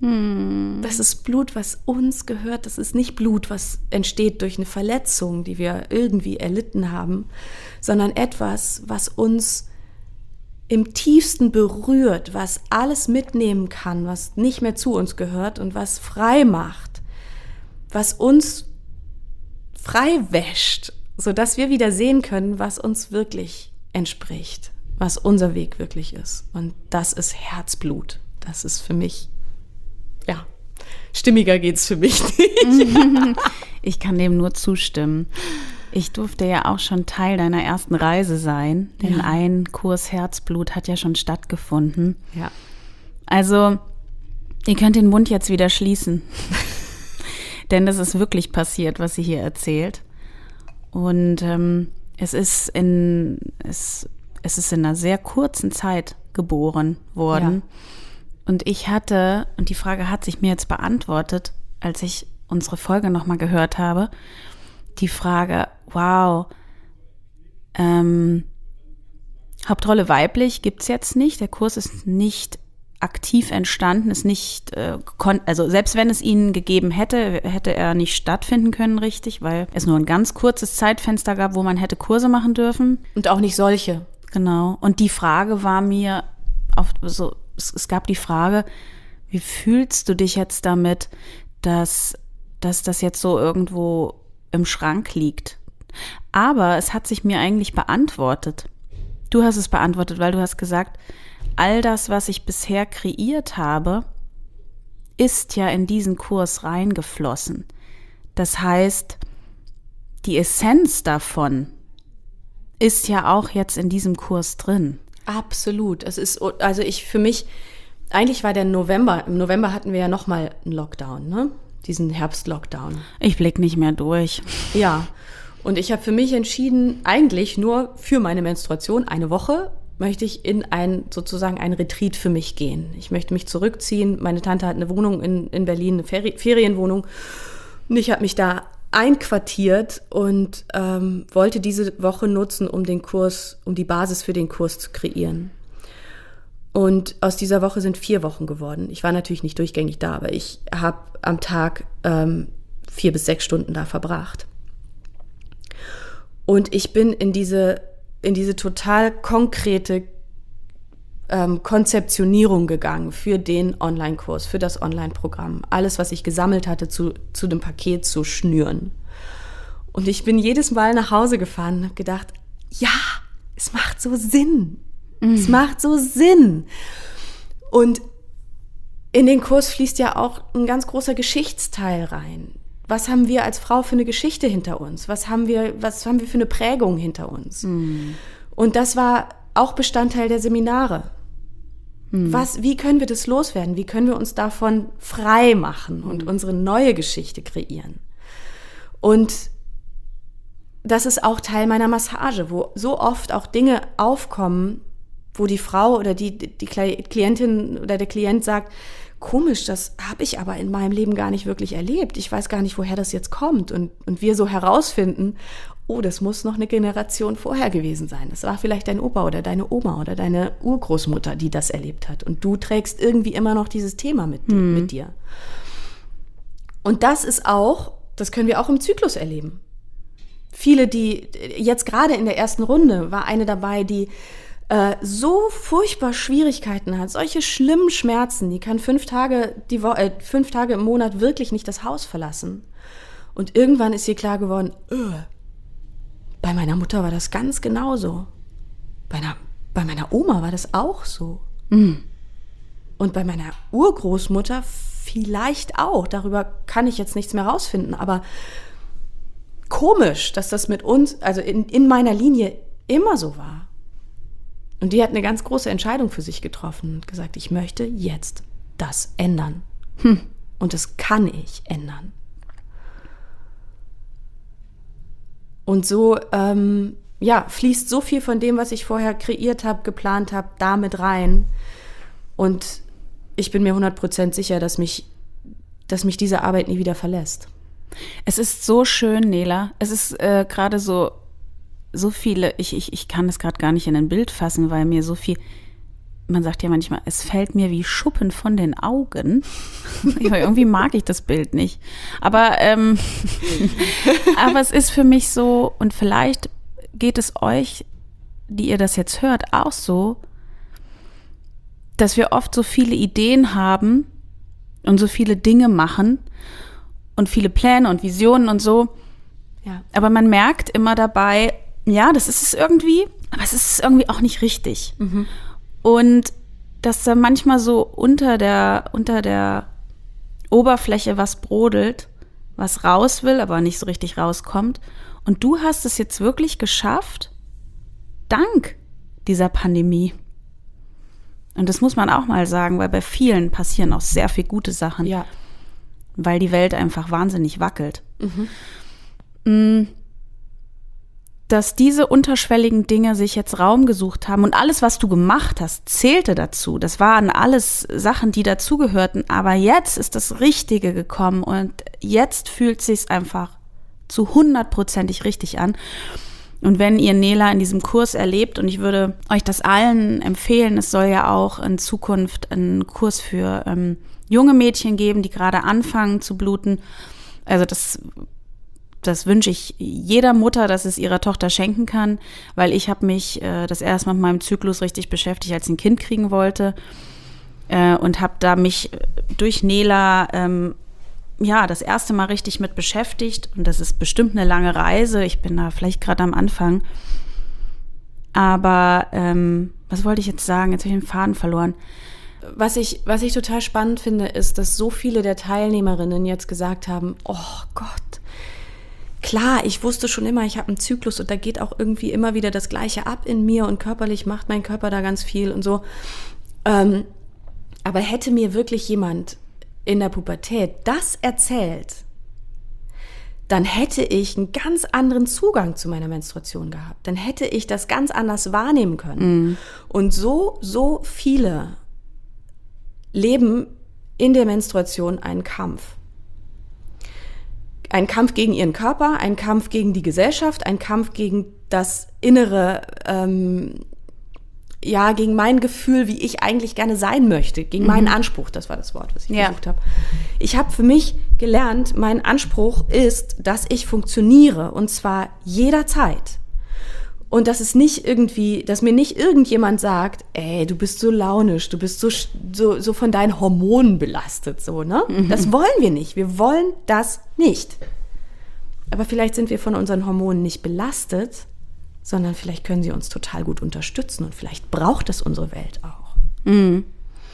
Hm. Das ist Blut, was uns gehört. Das ist nicht Blut, was entsteht durch eine Verletzung, die wir irgendwie erlitten haben, sondern etwas, was uns im tiefsten berührt, was alles mitnehmen kann, was nicht mehr zu uns gehört und was frei macht, was uns frei wäscht, sodass wir wieder sehen können, was uns wirklich entspricht, was unser Weg wirklich ist. Und das ist Herzblut. Das ist für mich, ja, stimmiger geht's für mich nicht. Ich kann dem nur zustimmen. Ich durfte ja auch schon Teil deiner ersten Reise sein, denn ja. ein Kurs Herzblut hat ja schon stattgefunden. Ja. Also, ihr könnt den Mund jetzt wieder schließen, denn das ist wirklich passiert, was sie hier erzählt. Und ähm, es ist in es, es ist in einer sehr kurzen Zeit geboren worden. Ja. Und ich hatte, und die Frage hat sich mir jetzt beantwortet, als ich unsere Folge nochmal gehört habe, die Frage, wow, ähm, Hauptrolle weiblich gibt's jetzt nicht, der Kurs ist nicht aktiv entstanden, ist nicht, äh, kon- also selbst wenn es ihn gegeben hätte, hätte er nicht stattfinden können richtig, weil es nur ein ganz kurzes Zeitfenster gab, wo man hätte Kurse machen dürfen. Und auch nicht solche. Genau, und die Frage war mir, auf so, es, es gab die Frage, wie fühlst du dich jetzt damit, dass, dass das jetzt so irgendwo im Schrank liegt. Aber es hat sich mir eigentlich beantwortet. Du hast es beantwortet, weil du hast gesagt, all das, was ich bisher kreiert habe, ist ja in diesen Kurs reingeflossen. Das heißt, die Essenz davon ist ja auch jetzt in diesem Kurs drin. Absolut. Es ist, also ich für mich, eigentlich war der November, im November hatten wir ja nochmal einen Lockdown, ne? Diesen Herbst-Lockdown. Ich blick nicht mehr durch. Ja, und ich habe für mich entschieden, eigentlich nur für meine Menstruation, eine Woche, möchte ich in ein, sozusagen ein Retreat für mich gehen. Ich möchte mich zurückziehen. Meine Tante hat eine Wohnung in, in Berlin, eine Feri- Ferienwohnung. Und ich habe mich da einquartiert und ähm, wollte diese Woche nutzen, um den Kurs, um die Basis für den Kurs zu kreieren. Und aus dieser Woche sind vier Wochen geworden. Ich war natürlich nicht durchgängig da, aber ich habe am Tag ähm, vier bis sechs Stunden da verbracht. Und ich bin in diese, in diese total konkrete ähm, Konzeptionierung gegangen für den Online-Kurs, für das Online-Programm. Alles, was ich gesammelt hatte, zu, zu dem Paket zu schnüren. Und ich bin jedes Mal nach Hause gefahren und habe gedacht, ja, es macht so Sinn. Es macht so Sinn. Und in den Kurs fließt ja auch ein ganz großer Geschichtsteil rein. Was haben wir als Frau für eine Geschichte hinter uns? Was haben wir, was haben wir für eine Prägung hinter uns? Mm. Und das war auch Bestandteil der Seminare. Mm. Was, wie können wir das loswerden? Wie können wir uns davon frei machen und mm. unsere neue Geschichte kreieren? Und das ist auch Teil meiner Massage, wo so oft auch Dinge aufkommen, wo die Frau oder die, die Klientin oder der Klient sagt, komisch, das habe ich aber in meinem Leben gar nicht wirklich erlebt. Ich weiß gar nicht, woher das jetzt kommt. Und, und wir so herausfinden, oh, das muss noch eine Generation vorher gewesen sein. Das war vielleicht dein Opa oder deine Oma oder deine Urgroßmutter, die das erlebt hat. Und du trägst irgendwie immer noch dieses Thema mit, hm. mit dir. Und das ist auch, das können wir auch im Zyklus erleben. Viele, die, jetzt gerade in der ersten Runde war eine dabei, die so furchtbar Schwierigkeiten hat, solche schlimmen Schmerzen, die kann fünf Tage, die Wo- äh, fünf Tage im Monat wirklich nicht das Haus verlassen. Und irgendwann ist ihr klar geworden, öh, bei meiner Mutter war das ganz genauso. Bei, einer, bei meiner Oma war das auch so. Mhm. Und bei meiner Urgroßmutter vielleicht auch. Darüber kann ich jetzt nichts mehr rausfinden. Aber komisch, dass das mit uns, also in, in meiner Linie immer so war. Und die hat eine ganz große Entscheidung für sich getroffen und gesagt, ich möchte jetzt das ändern. Hm. Und das kann ich ändern. Und so ähm, ja, fließt so viel von dem, was ich vorher kreiert habe, geplant habe, da mit rein. Und ich bin mir hundert Prozent sicher, dass mich, dass mich diese Arbeit nie wieder verlässt. Es ist so schön, Nela. Es ist äh, gerade so so viele, ich, ich, ich kann es gerade gar nicht in ein Bild fassen, weil mir so viel man sagt ja manchmal, es fällt mir wie Schuppen von den Augen. Ja, irgendwie mag ich das Bild nicht. Aber, ähm, aber es ist für mich so, und vielleicht geht es euch, die ihr das jetzt hört, auch so, dass wir oft so viele Ideen haben und so viele Dinge machen und viele Pläne und Visionen und so. Ja. Aber man merkt immer dabei, ja, das ist es irgendwie, aber es ist irgendwie auch nicht richtig. Mhm. Und dass da manchmal so unter der, unter der Oberfläche was brodelt, was raus will, aber nicht so richtig rauskommt. Und du hast es jetzt wirklich geschafft, dank dieser Pandemie. Und das muss man auch mal sagen, weil bei vielen passieren auch sehr viel gute Sachen, Ja. weil die Welt einfach wahnsinnig wackelt. Mhm. Dass diese unterschwelligen Dinge sich jetzt Raum gesucht haben und alles, was du gemacht hast, zählte dazu. Das waren alles Sachen, die dazugehörten, aber jetzt ist das Richtige gekommen und jetzt fühlt es sich einfach zu hundertprozentig richtig an. Und wenn ihr Nela in diesem Kurs erlebt, und ich würde euch das allen empfehlen, es soll ja auch in Zukunft einen Kurs für ähm, junge Mädchen geben, die gerade anfangen zu bluten. Also das, das wünsche ich jeder Mutter, dass es ihrer Tochter schenken kann, weil ich habe mich äh, das erste Mal mit meinem Zyklus richtig beschäftigt, als ich ein Kind kriegen wollte äh, und habe da mich durch Nela ähm, ja, das erste Mal richtig mit beschäftigt, und das ist bestimmt eine lange Reise. Ich bin da vielleicht gerade am Anfang. Aber ähm, was wollte ich jetzt sagen? Jetzt habe ich den Faden verloren. Was ich, was ich total spannend finde, ist, dass so viele der Teilnehmerinnen jetzt gesagt haben, oh Gott, klar, ich wusste schon immer, ich habe einen Zyklus und da geht auch irgendwie immer wieder das Gleiche ab in mir und körperlich macht mein Körper da ganz viel und so. Ähm, aber hätte mir wirklich jemand in der Pubertät das erzählt, dann hätte ich einen ganz anderen Zugang zu meiner Menstruation gehabt. Dann hätte ich das ganz anders wahrnehmen können. Mm. Und so, so viele leben in der Menstruation einen Kampf. Ein Kampf gegen ihren Körper, ein Kampf gegen die Gesellschaft, ein Kampf gegen das innere, ähm, ja, gegen mein Gefühl, wie ich eigentlich gerne sein möchte, gegen mhm. meinen Anspruch, das war das Wort, was ich ja. gesucht habe. Ich habe für mich gelernt, mein Anspruch ist, dass ich funktioniere, und zwar jederzeit. Und dass es nicht irgendwie, dass mir nicht irgendjemand sagt, ey, du bist so launisch, du bist so, so, so von deinen Hormonen belastet, so, ne? Mhm. Das wollen wir nicht, wir wollen das nicht. Aber vielleicht sind wir von unseren Hormonen nicht belastet, sondern vielleicht können sie uns total gut unterstützen und vielleicht braucht es unsere Welt auch. Mhm.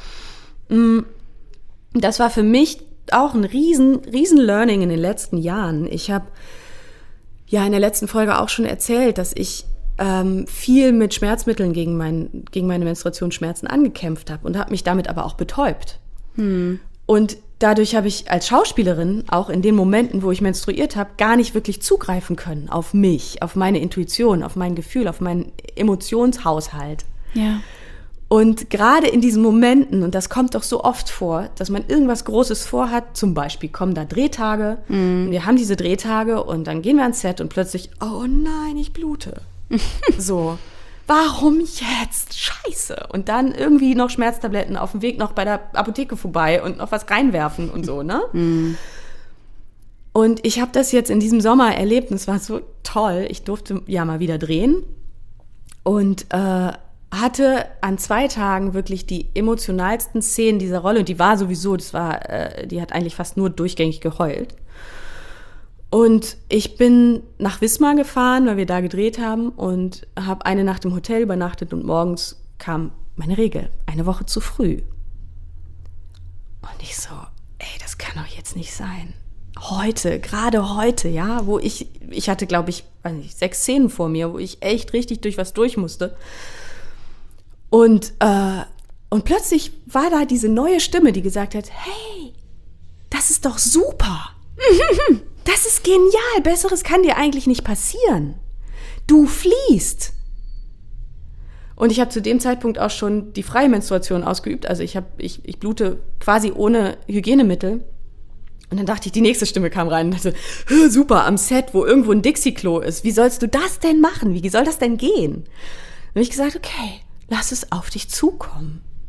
Das war für mich auch ein riesen, riesen Learning in den letzten Jahren. Ich habe ja in der letzten Folge auch schon erzählt, dass ich ähm, viel mit Schmerzmitteln gegen, mein, gegen meine Menstruationsschmerzen angekämpft habe und habe mich damit aber auch betäubt. Mhm. Und dadurch habe ich als Schauspielerin auch in den Momenten, wo ich menstruiert habe, gar nicht wirklich zugreifen können auf mich, auf meine Intuition, auf mein Gefühl, auf meinen Emotionshaushalt. Ja. Und gerade in diesen Momenten, und das kommt doch so oft vor, dass man irgendwas Großes vorhat, zum Beispiel kommen da Drehtage, mm. und wir haben diese Drehtage und dann gehen wir ans Set und plötzlich, oh nein, ich blute. So. Warum jetzt? Scheiße. Und dann irgendwie noch Schmerztabletten auf dem Weg noch bei der Apotheke vorbei und noch was reinwerfen und so, ne? Mm. Und ich habe das jetzt in diesem Sommer erlebt und es war so toll. Ich durfte ja mal wieder drehen und äh, hatte an zwei Tagen wirklich die emotionalsten Szenen dieser Rolle. Und die war sowieso, das war, äh, die hat eigentlich fast nur durchgängig geheult. Und ich bin nach Wismar gefahren, weil wir da gedreht haben, und habe eine Nacht im Hotel übernachtet und morgens kam meine Regel, eine Woche zu früh. Und ich so, ey, das kann doch jetzt nicht sein. Heute, gerade heute, ja, wo ich, ich hatte, glaube ich, weiß nicht, sechs Szenen vor mir, wo ich echt richtig durch was durch musste. Und, äh, und plötzlich war da diese neue Stimme, die gesagt hat, hey, das ist doch super. Das ist genial. Besseres kann dir eigentlich nicht passieren. Du fließt. Und ich habe zu dem Zeitpunkt auch schon die freie Menstruation ausgeübt. Also ich, hab, ich, ich blute quasi ohne Hygienemittel. Und dann dachte ich, die nächste Stimme kam rein und dachte, super, am Set, wo irgendwo ein Dixie-Klo ist. Wie sollst du das denn machen? Wie soll das denn gehen? Und ich gesagt, okay, lass es auf dich zukommen.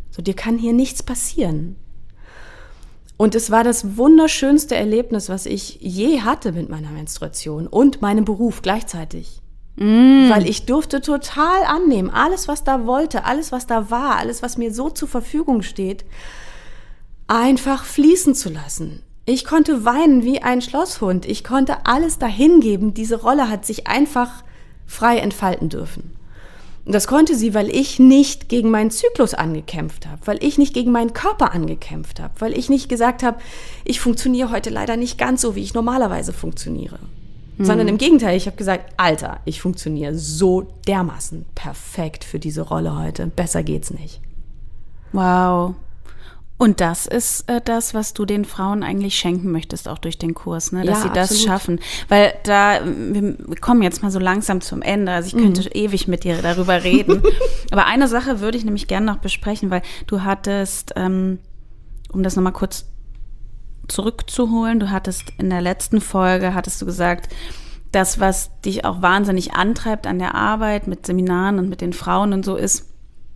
So, dir kann hier nichts passieren. Und es war das wunderschönste Erlebnis, was ich je hatte mit meiner Menstruation und meinem Beruf gleichzeitig. Mm. Weil ich durfte total annehmen, alles, was da wollte, alles, was da war, alles, was mir so zur Verfügung steht, einfach fließen zu lassen. Ich konnte weinen wie ein Schlosshund. Ich konnte alles dahin geben. Diese Rolle hat sich einfach frei entfalten dürfen. Und das konnte sie, weil ich nicht gegen meinen Zyklus angekämpft habe, weil ich nicht gegen meinen Körper angekämpft habe, weil ich nicht gesagt habe, ich funktioniere heute leider nicht ganz so, wie ich normalerweise funktioniere. Mhm. Sondern im Gegenteil, ich habe gesagt, Alter, ich funktioniere so dermaßen perfekt für diese Rolle heute. Besser geht's nicht. Wow. Und das ist äh, das, was du den Frauen eigentlich schenken möchtest, auch durch den Kurs, ne? Dass ja, sie das absolut. schaffen. Weil da, wir kommen jetzt mal so langsam zum Ende, also ich könnte mhm. ewig mit dir darüber reden. Aber eine Sache würde ich nämlich gerne noch besprechen, weil du hattest, ähm, um das nochmal kurz zurückzuholen, du hattest in der letzten Folge, hattest du gesagt, das, was dich auch wahnsinnig antreibt an der Arbeit mit Seminaren und mit den Frauen und so ist,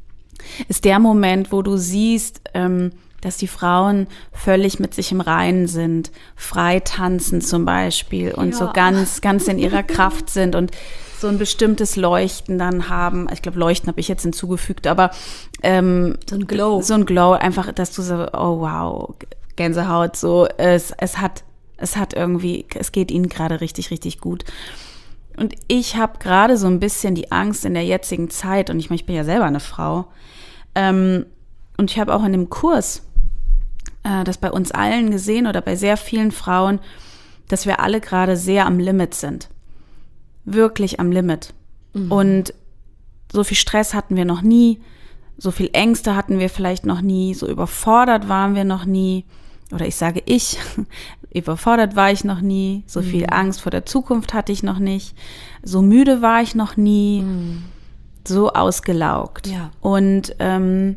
ist der Moment, wo du siehst, ähm, dass die Frauen völlig mit sich im Reinen sind, frei tanzen zum Beispiel und ja. so ganz, ganz in ihrer Kraft sind und so ein bestimmtes Leuchten dann haben. Ich glaube, Leuchten habe ich jetzt hinzugefügt, aber ähm, so ein Glow. So ein Glow, einfach, dass du so, oh wow, Gänsehaut, so, es, es hat, es hat irgendwie, es geht ihnen gerade richtig, richtig gut. Und ich habe gerade so ein bisschen die Angst in der jetzigen Zeit, und ich meine, ich bin ja selber eine Frau, ähm, und ich habe auch in dem Kurs äh, das bei uns allen gesehen oder bei sehr vielen Frauen, dass wir alle gerade sehr am Limit sind. Wirklich am Limit. Mhm. Und so viel Stress hatten wir noch nie, so viel Ängste hatten wir vielleicht noch nie, so überfordert waren wir noch nie. Oder ich sage ich, überfordert war ich noch nie, so viel mhm. Angst vor der Zukunft hatte ich noch nicht, so müde war ich noch nie, mhm. so ausgelaugt. Ja. Und ähm,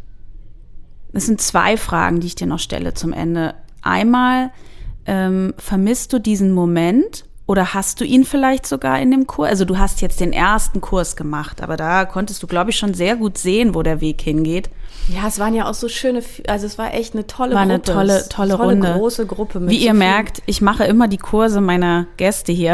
es sind zwei Fragen, die ich dir noch stelle zum Ende. Einmal, ähm, vermisst du diesen Moment oder hast du ihn vielleicht sogar in dem Kurs? Also du hast jetzt den ersten Kurs gemacht, aber da konntest du, glaube ich, schon sehr gut sehen, wo der Weg hingeht. Ja, es waren ja auch so schöne, also es war echt eine tolle war Gruppe. War eine tolle, tolle, tolle Runde. große Gruppe. Mit Wie so ihr viel. merkt, ich mache immer die Kurse meiner Gäste hier.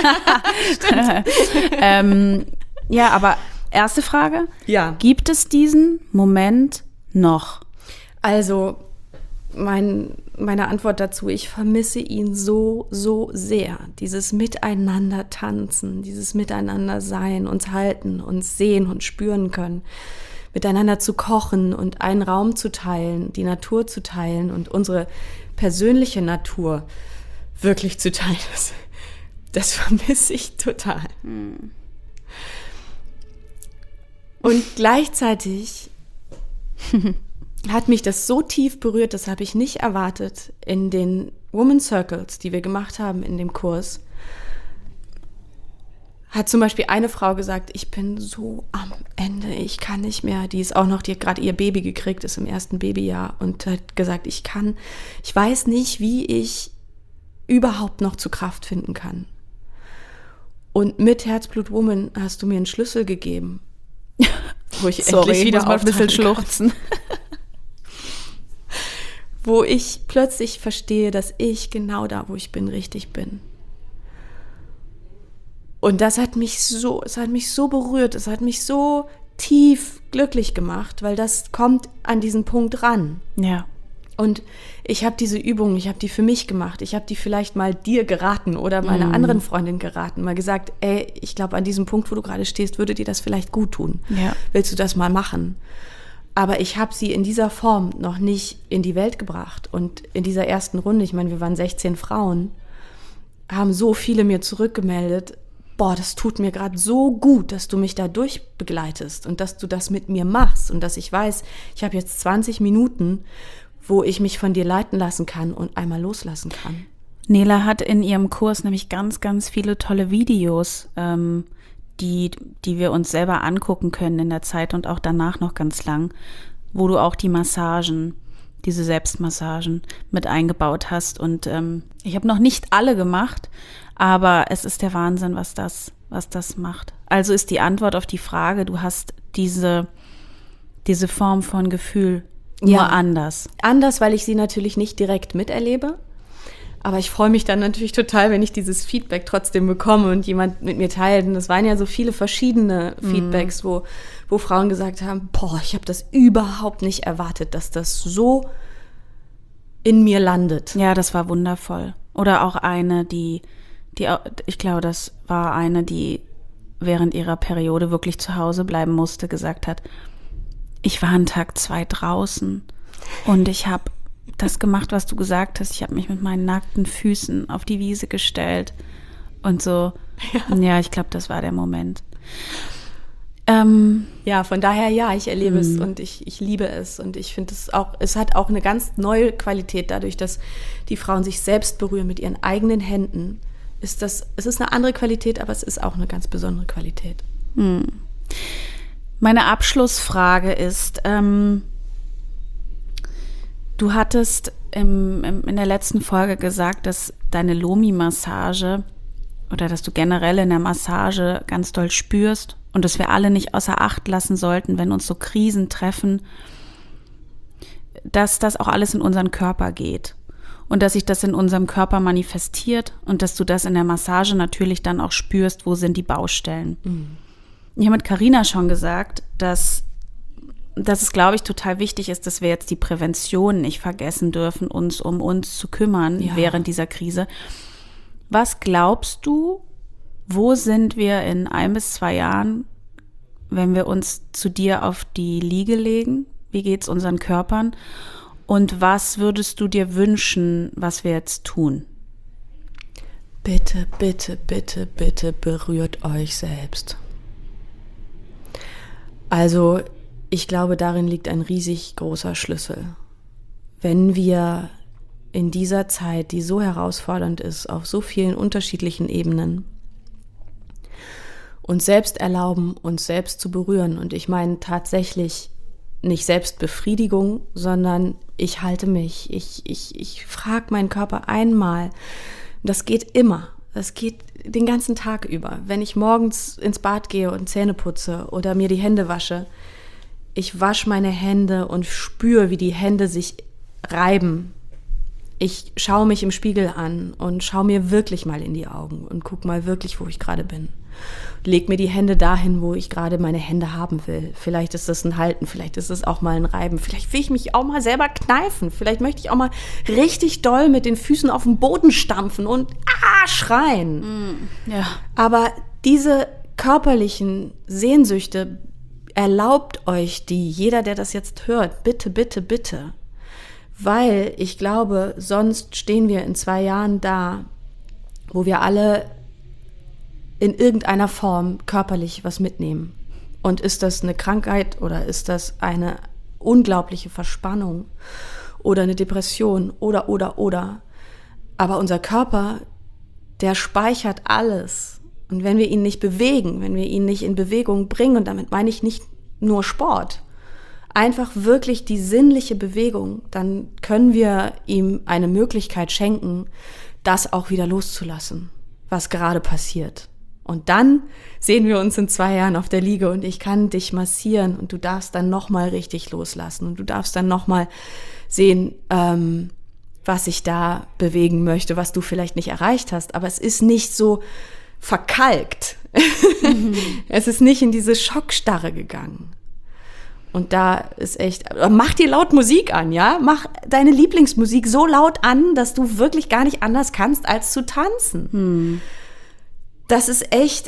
ähm, ja, aber erste Frage. Ja. Gibt es diesen Moment noch? Also, mein, meine Antwort dazu, ich vermisse ihn so, so sehr. Dieses Miteinander tanzen, dieses Miteinander sein, uns halten, uns sehen und spüren können. Miteinander zu kochen und einen Raum zu teilen, die Natur zu teilen und unsere persönliche Natur wirklich zu teilen. Das, das vermisse ich total. Hm. Und gleichzeitig hat mich das so tief berührt, das habe ich nicht erwartet, in den Woman Circles, die wir gemacht haben in dem Kurs, hat zum Beispiel eine Frau gesagt, ich bin so am Ende, ich kann nicht mehr. Die ist auch noch, die hat gerade ihr Baby gekriegt, ist im ersten Babyjahr und hat gesagt, ich kann, ich weiß nicht, wie ich überhaupt noch zu Kraft finden kann. Und mit Herzblut Woman hast du mir einen Schlüssel gegeben, wo ich Sorry, endlich wieder muss mal ein bisschen schluchzen. Wo ich plötzlich verstehe, dass ich genau da, wo ich bin, richtig bin. Und das hat mich so, es hat mich so berührt, es hat mich so tief glücklich gemacht, weil das kommt an diesen Punkt ran. Ja. Und ich habe diese Übung, ich habe die für mich gemacht, ich habe die vielleicht mal dir geraten oder meiner mm. anderen Freundin geraten, mal gesagt, ey, ich glaube, an diesem Punkt, wo du gerade stehst, würde dir das vielleicht gut tun. Ja. Willst du das mal machen? Aber ich habe sie in dieser Form noch nicht in die Welt gebracht. Und in dieser ersten Runde, ich meine, wir waren sechzehn Frauen, haben so viele mir zurückgemeldet, boah, das tut mir gerade so gut, dass du mich da durchbegleitest und dass du das mit mir machst und dass ich weiß, ich habe jetzt zwanzig Minuten, wo ich mich von dir leiten lassen kann und einmal loslassen kann. Nela hat in ihrem Kurs nämlich ganz, ganz viele tolle Videos, ähm, die, die wir uns selber angucken können in der Zeit und auch danach noch ganz lang, wo du auch die Massagen, diese Selbstmassagen mit eingebaut hast. Und ähm, ich habe noch nicht alle gemacht, aber es ist der Wahnsinn, was das, was das macht. Also ist die Antwort auf die Frage, du hast diese, diese Form von Gefühl, nur Ja. anders. Anders, weil ich sie natürlich nicht direkt miterlebe. Aber ich freue mich dann natürlich total, wenn ich dieses Feedback trotzdem bekomme und jemand mit mir teilt. Und es waren ja so viele verschiedene Feedbacks, wo, wo Frauen gesagt haben, boah, ich habe das überhaupt nicht erwartet, dass das so in mir landet. Ja, das war wundervoll. Oder auch eine, die, die, ich glaube, das war eine, die während ihrer Periode wirklich zu Hause bleiben musste, gesagt hat, ich war an Tag zwei draußen und ich habe das gemacht, was du gesagt hast. Ich habe mich mit meinen nackten Füßen auf die Wiese gestellt und so. Ja, ja ich glaube, das war der Moment. Ähm, ja, von daher, ja, ich erlebe es und ich, ich liebe es. Und ich finde es auch, es hat auch eine ganz neue Qualität dadurch, dass die Frauen sich selbst berühren mit ihren eigenen Händen. Ist das, es ist eine andere Qualität, aber es ist auch eine ganz besondere Qualität. Hm. Meine Abschlussfrage ist, ähm, du hattest im, im, in der letzten Folge gesagt, dass deine Lomi-Massage oder dass du generell in der Massage ganz doll spürst und dass wir alle nicht außer Acht lassen sollten, wenn uns so Krisen treffen, dass das auch alles in unseren Körper geht und dass sich das in unserem Körper manifestiert und dass du das in der Massage natürlich dann auch spürst, wo sind die Baustellen. Mhm. Ich habe mit Carina schon gesagt, dass dass es, glaube ich, total wichtig ist, dass wir jetzt die Prävention nicht vergessen dürfen, uns um uns zu kümmern ja. während dieser Krise. Was glaubst du, wo sind wir in ein bis zwei Jahren, wenn wir uns zu dir auf die Liege legen? Wie geht's unseren Körpern? Und was würdest du dir wünschen, was wir jetzt tun? Bitte, bitte, bitte, bitte berührt euch selbst. Also, ich glaube, darin liegt ein riesig großer Schlüssel. Wenn wir in dieser Zeit, die so herausfordernd ist, auf so vielen unterschiedlichen Ebenen, uns selbst erlauben, uns selbst zu berühren. Und ich meine tatsächlich nicht Selbstbefriedigung, sondern ich halte mich, ich, ich, ich frage meinen Körper einmal. Das geht immer. Das geht den ganzen Tag über. Wenn ich morgens ins Bad gehe und Zähne putze oder mir die Hände wasche, ich wasche meine Hände und spüre, wie die Hände sich reiben. Ich schaue mich im Spiegel an und schaue mir wirklich mal in die Augen und gucke mal wirklich, wo ich gerade bin. Leg mir die Hände dahin, wo ich gerade meine Hände haben will. Vielleicht ist das ein Halten, vielleicht ist es auch mal ein Reiben. Vielleicht will ich mich auch mal selber kneifen. Vielleicht möchte ich auch mal richtig doll mit den Füßen auf den Boden stampfen und ah, schreien. Mm, ja. Aber diese körperlichen Sehnsüchte, erlaubt euch die, jeder, der das jetzt hört, bitte, bitte, bitte. Weil ich glaube, sonst stehen wir in zwei Jahren da, wo wir alle in irgendeiner Form körperlich was mitnehmen. Und ist das eine Krankheit oder ist das eine unglaubliche Verspannung oder eine Depression oder, oder, oder. Aber unser Körper, der speichert alles. Und wenn wir ihn nicht bewegen, wenn wir ihn nicht in Bewegung bringen, und damit meine ich nicht nur Sport, einfach wirklich die sinnliche Bewegung, dann können wir ihm eine Möglichkeit schenken, das auch wieder loszulassen, was gerade passiert. Und dann sehen wir uns in zwei Jahren auf der Liege und ich kann dich massieren und du darfst dann nochmal richtig loslassen und du darfst dann nochmal sehen, ähm, was ich da bewegen möchte, was du vielleicht nicht erreicht hast. Aber es ist nicht so verkalkt. Mhm. Es ist nicht in diese Schockstarre gegangen. Und da ist echt, mach dir laut Musik an, ja? Mach deine Lieblingsmusik so laut an, dass du wirklich gar nicht anders kannst, als zu tanzen. Mhm. Das ist echt,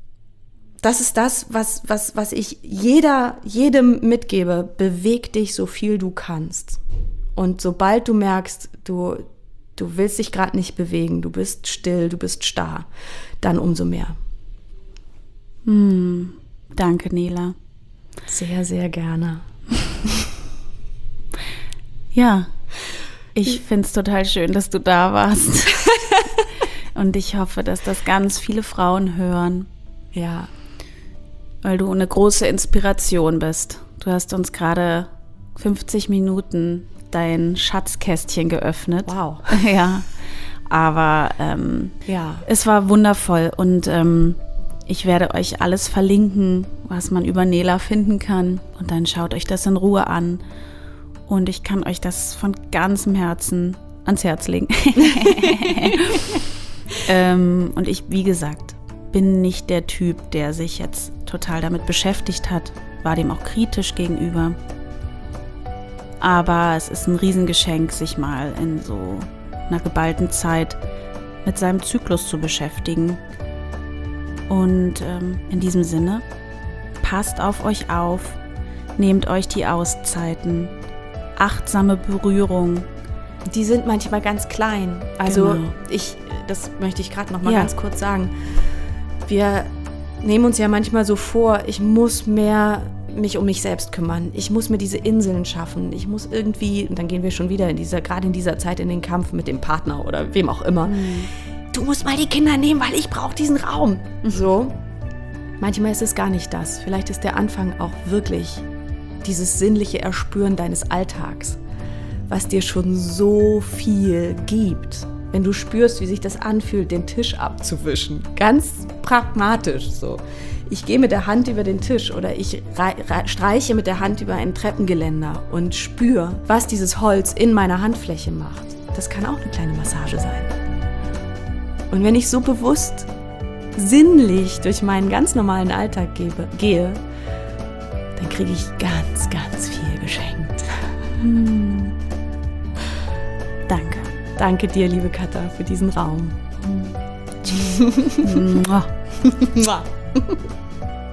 das ist das, was, was, was ich jeder, jedem mitgebe. Beweg dich so viel du kannst. Und sobald du merkst, du, du willst dich gerade nicht bewegen, du bist still, du bist starr, dann umso mehr. Hm, danke, Nela. Sehr, sehr gerne. Ja, ich finde es total schön, dass du da warst. Und ich hoffe, dass das ganz viele Frauen hören. Ja. Weil du eine große Inspiration bist. Du hast uns gerade fünfzig Minuten dein Schatzkästchen geöffnet. Wow. Ja, aber ähm, ja. es war wundervoll. Und ähm, Ich werde euch alles verlinken, was man über Nela finden kann. Und dann schaut euch das in Ruhe an. Und ich kann euch das von ganzem Herzen ans Herz legen. ähm, und ich, wie gesagt, bin nicht der Typ, der sich jetzt total damit beschäftigt hat. War dem auch kritisch gegenüber. Aber es ist ein Riesengeschenk, sich mal in so einer geballten Zeit mit seinem Zyklus zu beschäftigen. Und ähm, in diesem Sinne, passt auf euch auf, nehmt euch die Auszeiten, achtsame Berührung. Die sind manchmal ganz klein. Also Genau. ich, das möchte ich gerade noch mal Ja. ganz kurz sagen. Wir nehmen uns ja manchmal so vor, ich muss mehr mich um mich selbst kümmern. Ich muss mir diese Inseln schaffen. Ich muss irgendwie, und dann gehen wir schon wieder in dieser, gerade in dieser Zeit in den Kampf mit dem Partner oder wem auch immer. Mhm. Du musst mal die Kinder nehmen, weil ich brauche diesen Raum. So. Manchmal ist es gar nicht das. Vielleicht ist der Anfang auch wirklich dieses sinnliche Erspüren deines Alltags, was dir schon so viel gibt. Wenn du spürst, wie sich das anfühlt, den Tisch abzuwischen. Ganz pragmatisch so. Ich gehe mit der Hand über den Tisch oder ich streiche mit der Hand über ein Treppengeländer und spüre, was dieses Holz in meiner Handfläche macht. Das kann auch eine kleine Massage sein. Und wenn ich so bewusst, sinnlich durch meinen ganz normalen Alltag gebe, gehe, dann kriege ich ganz, ganz viel geschenkt. Hm. Danke. Danke dir, liebe Katha, für diesen Raum. Mua. Mua.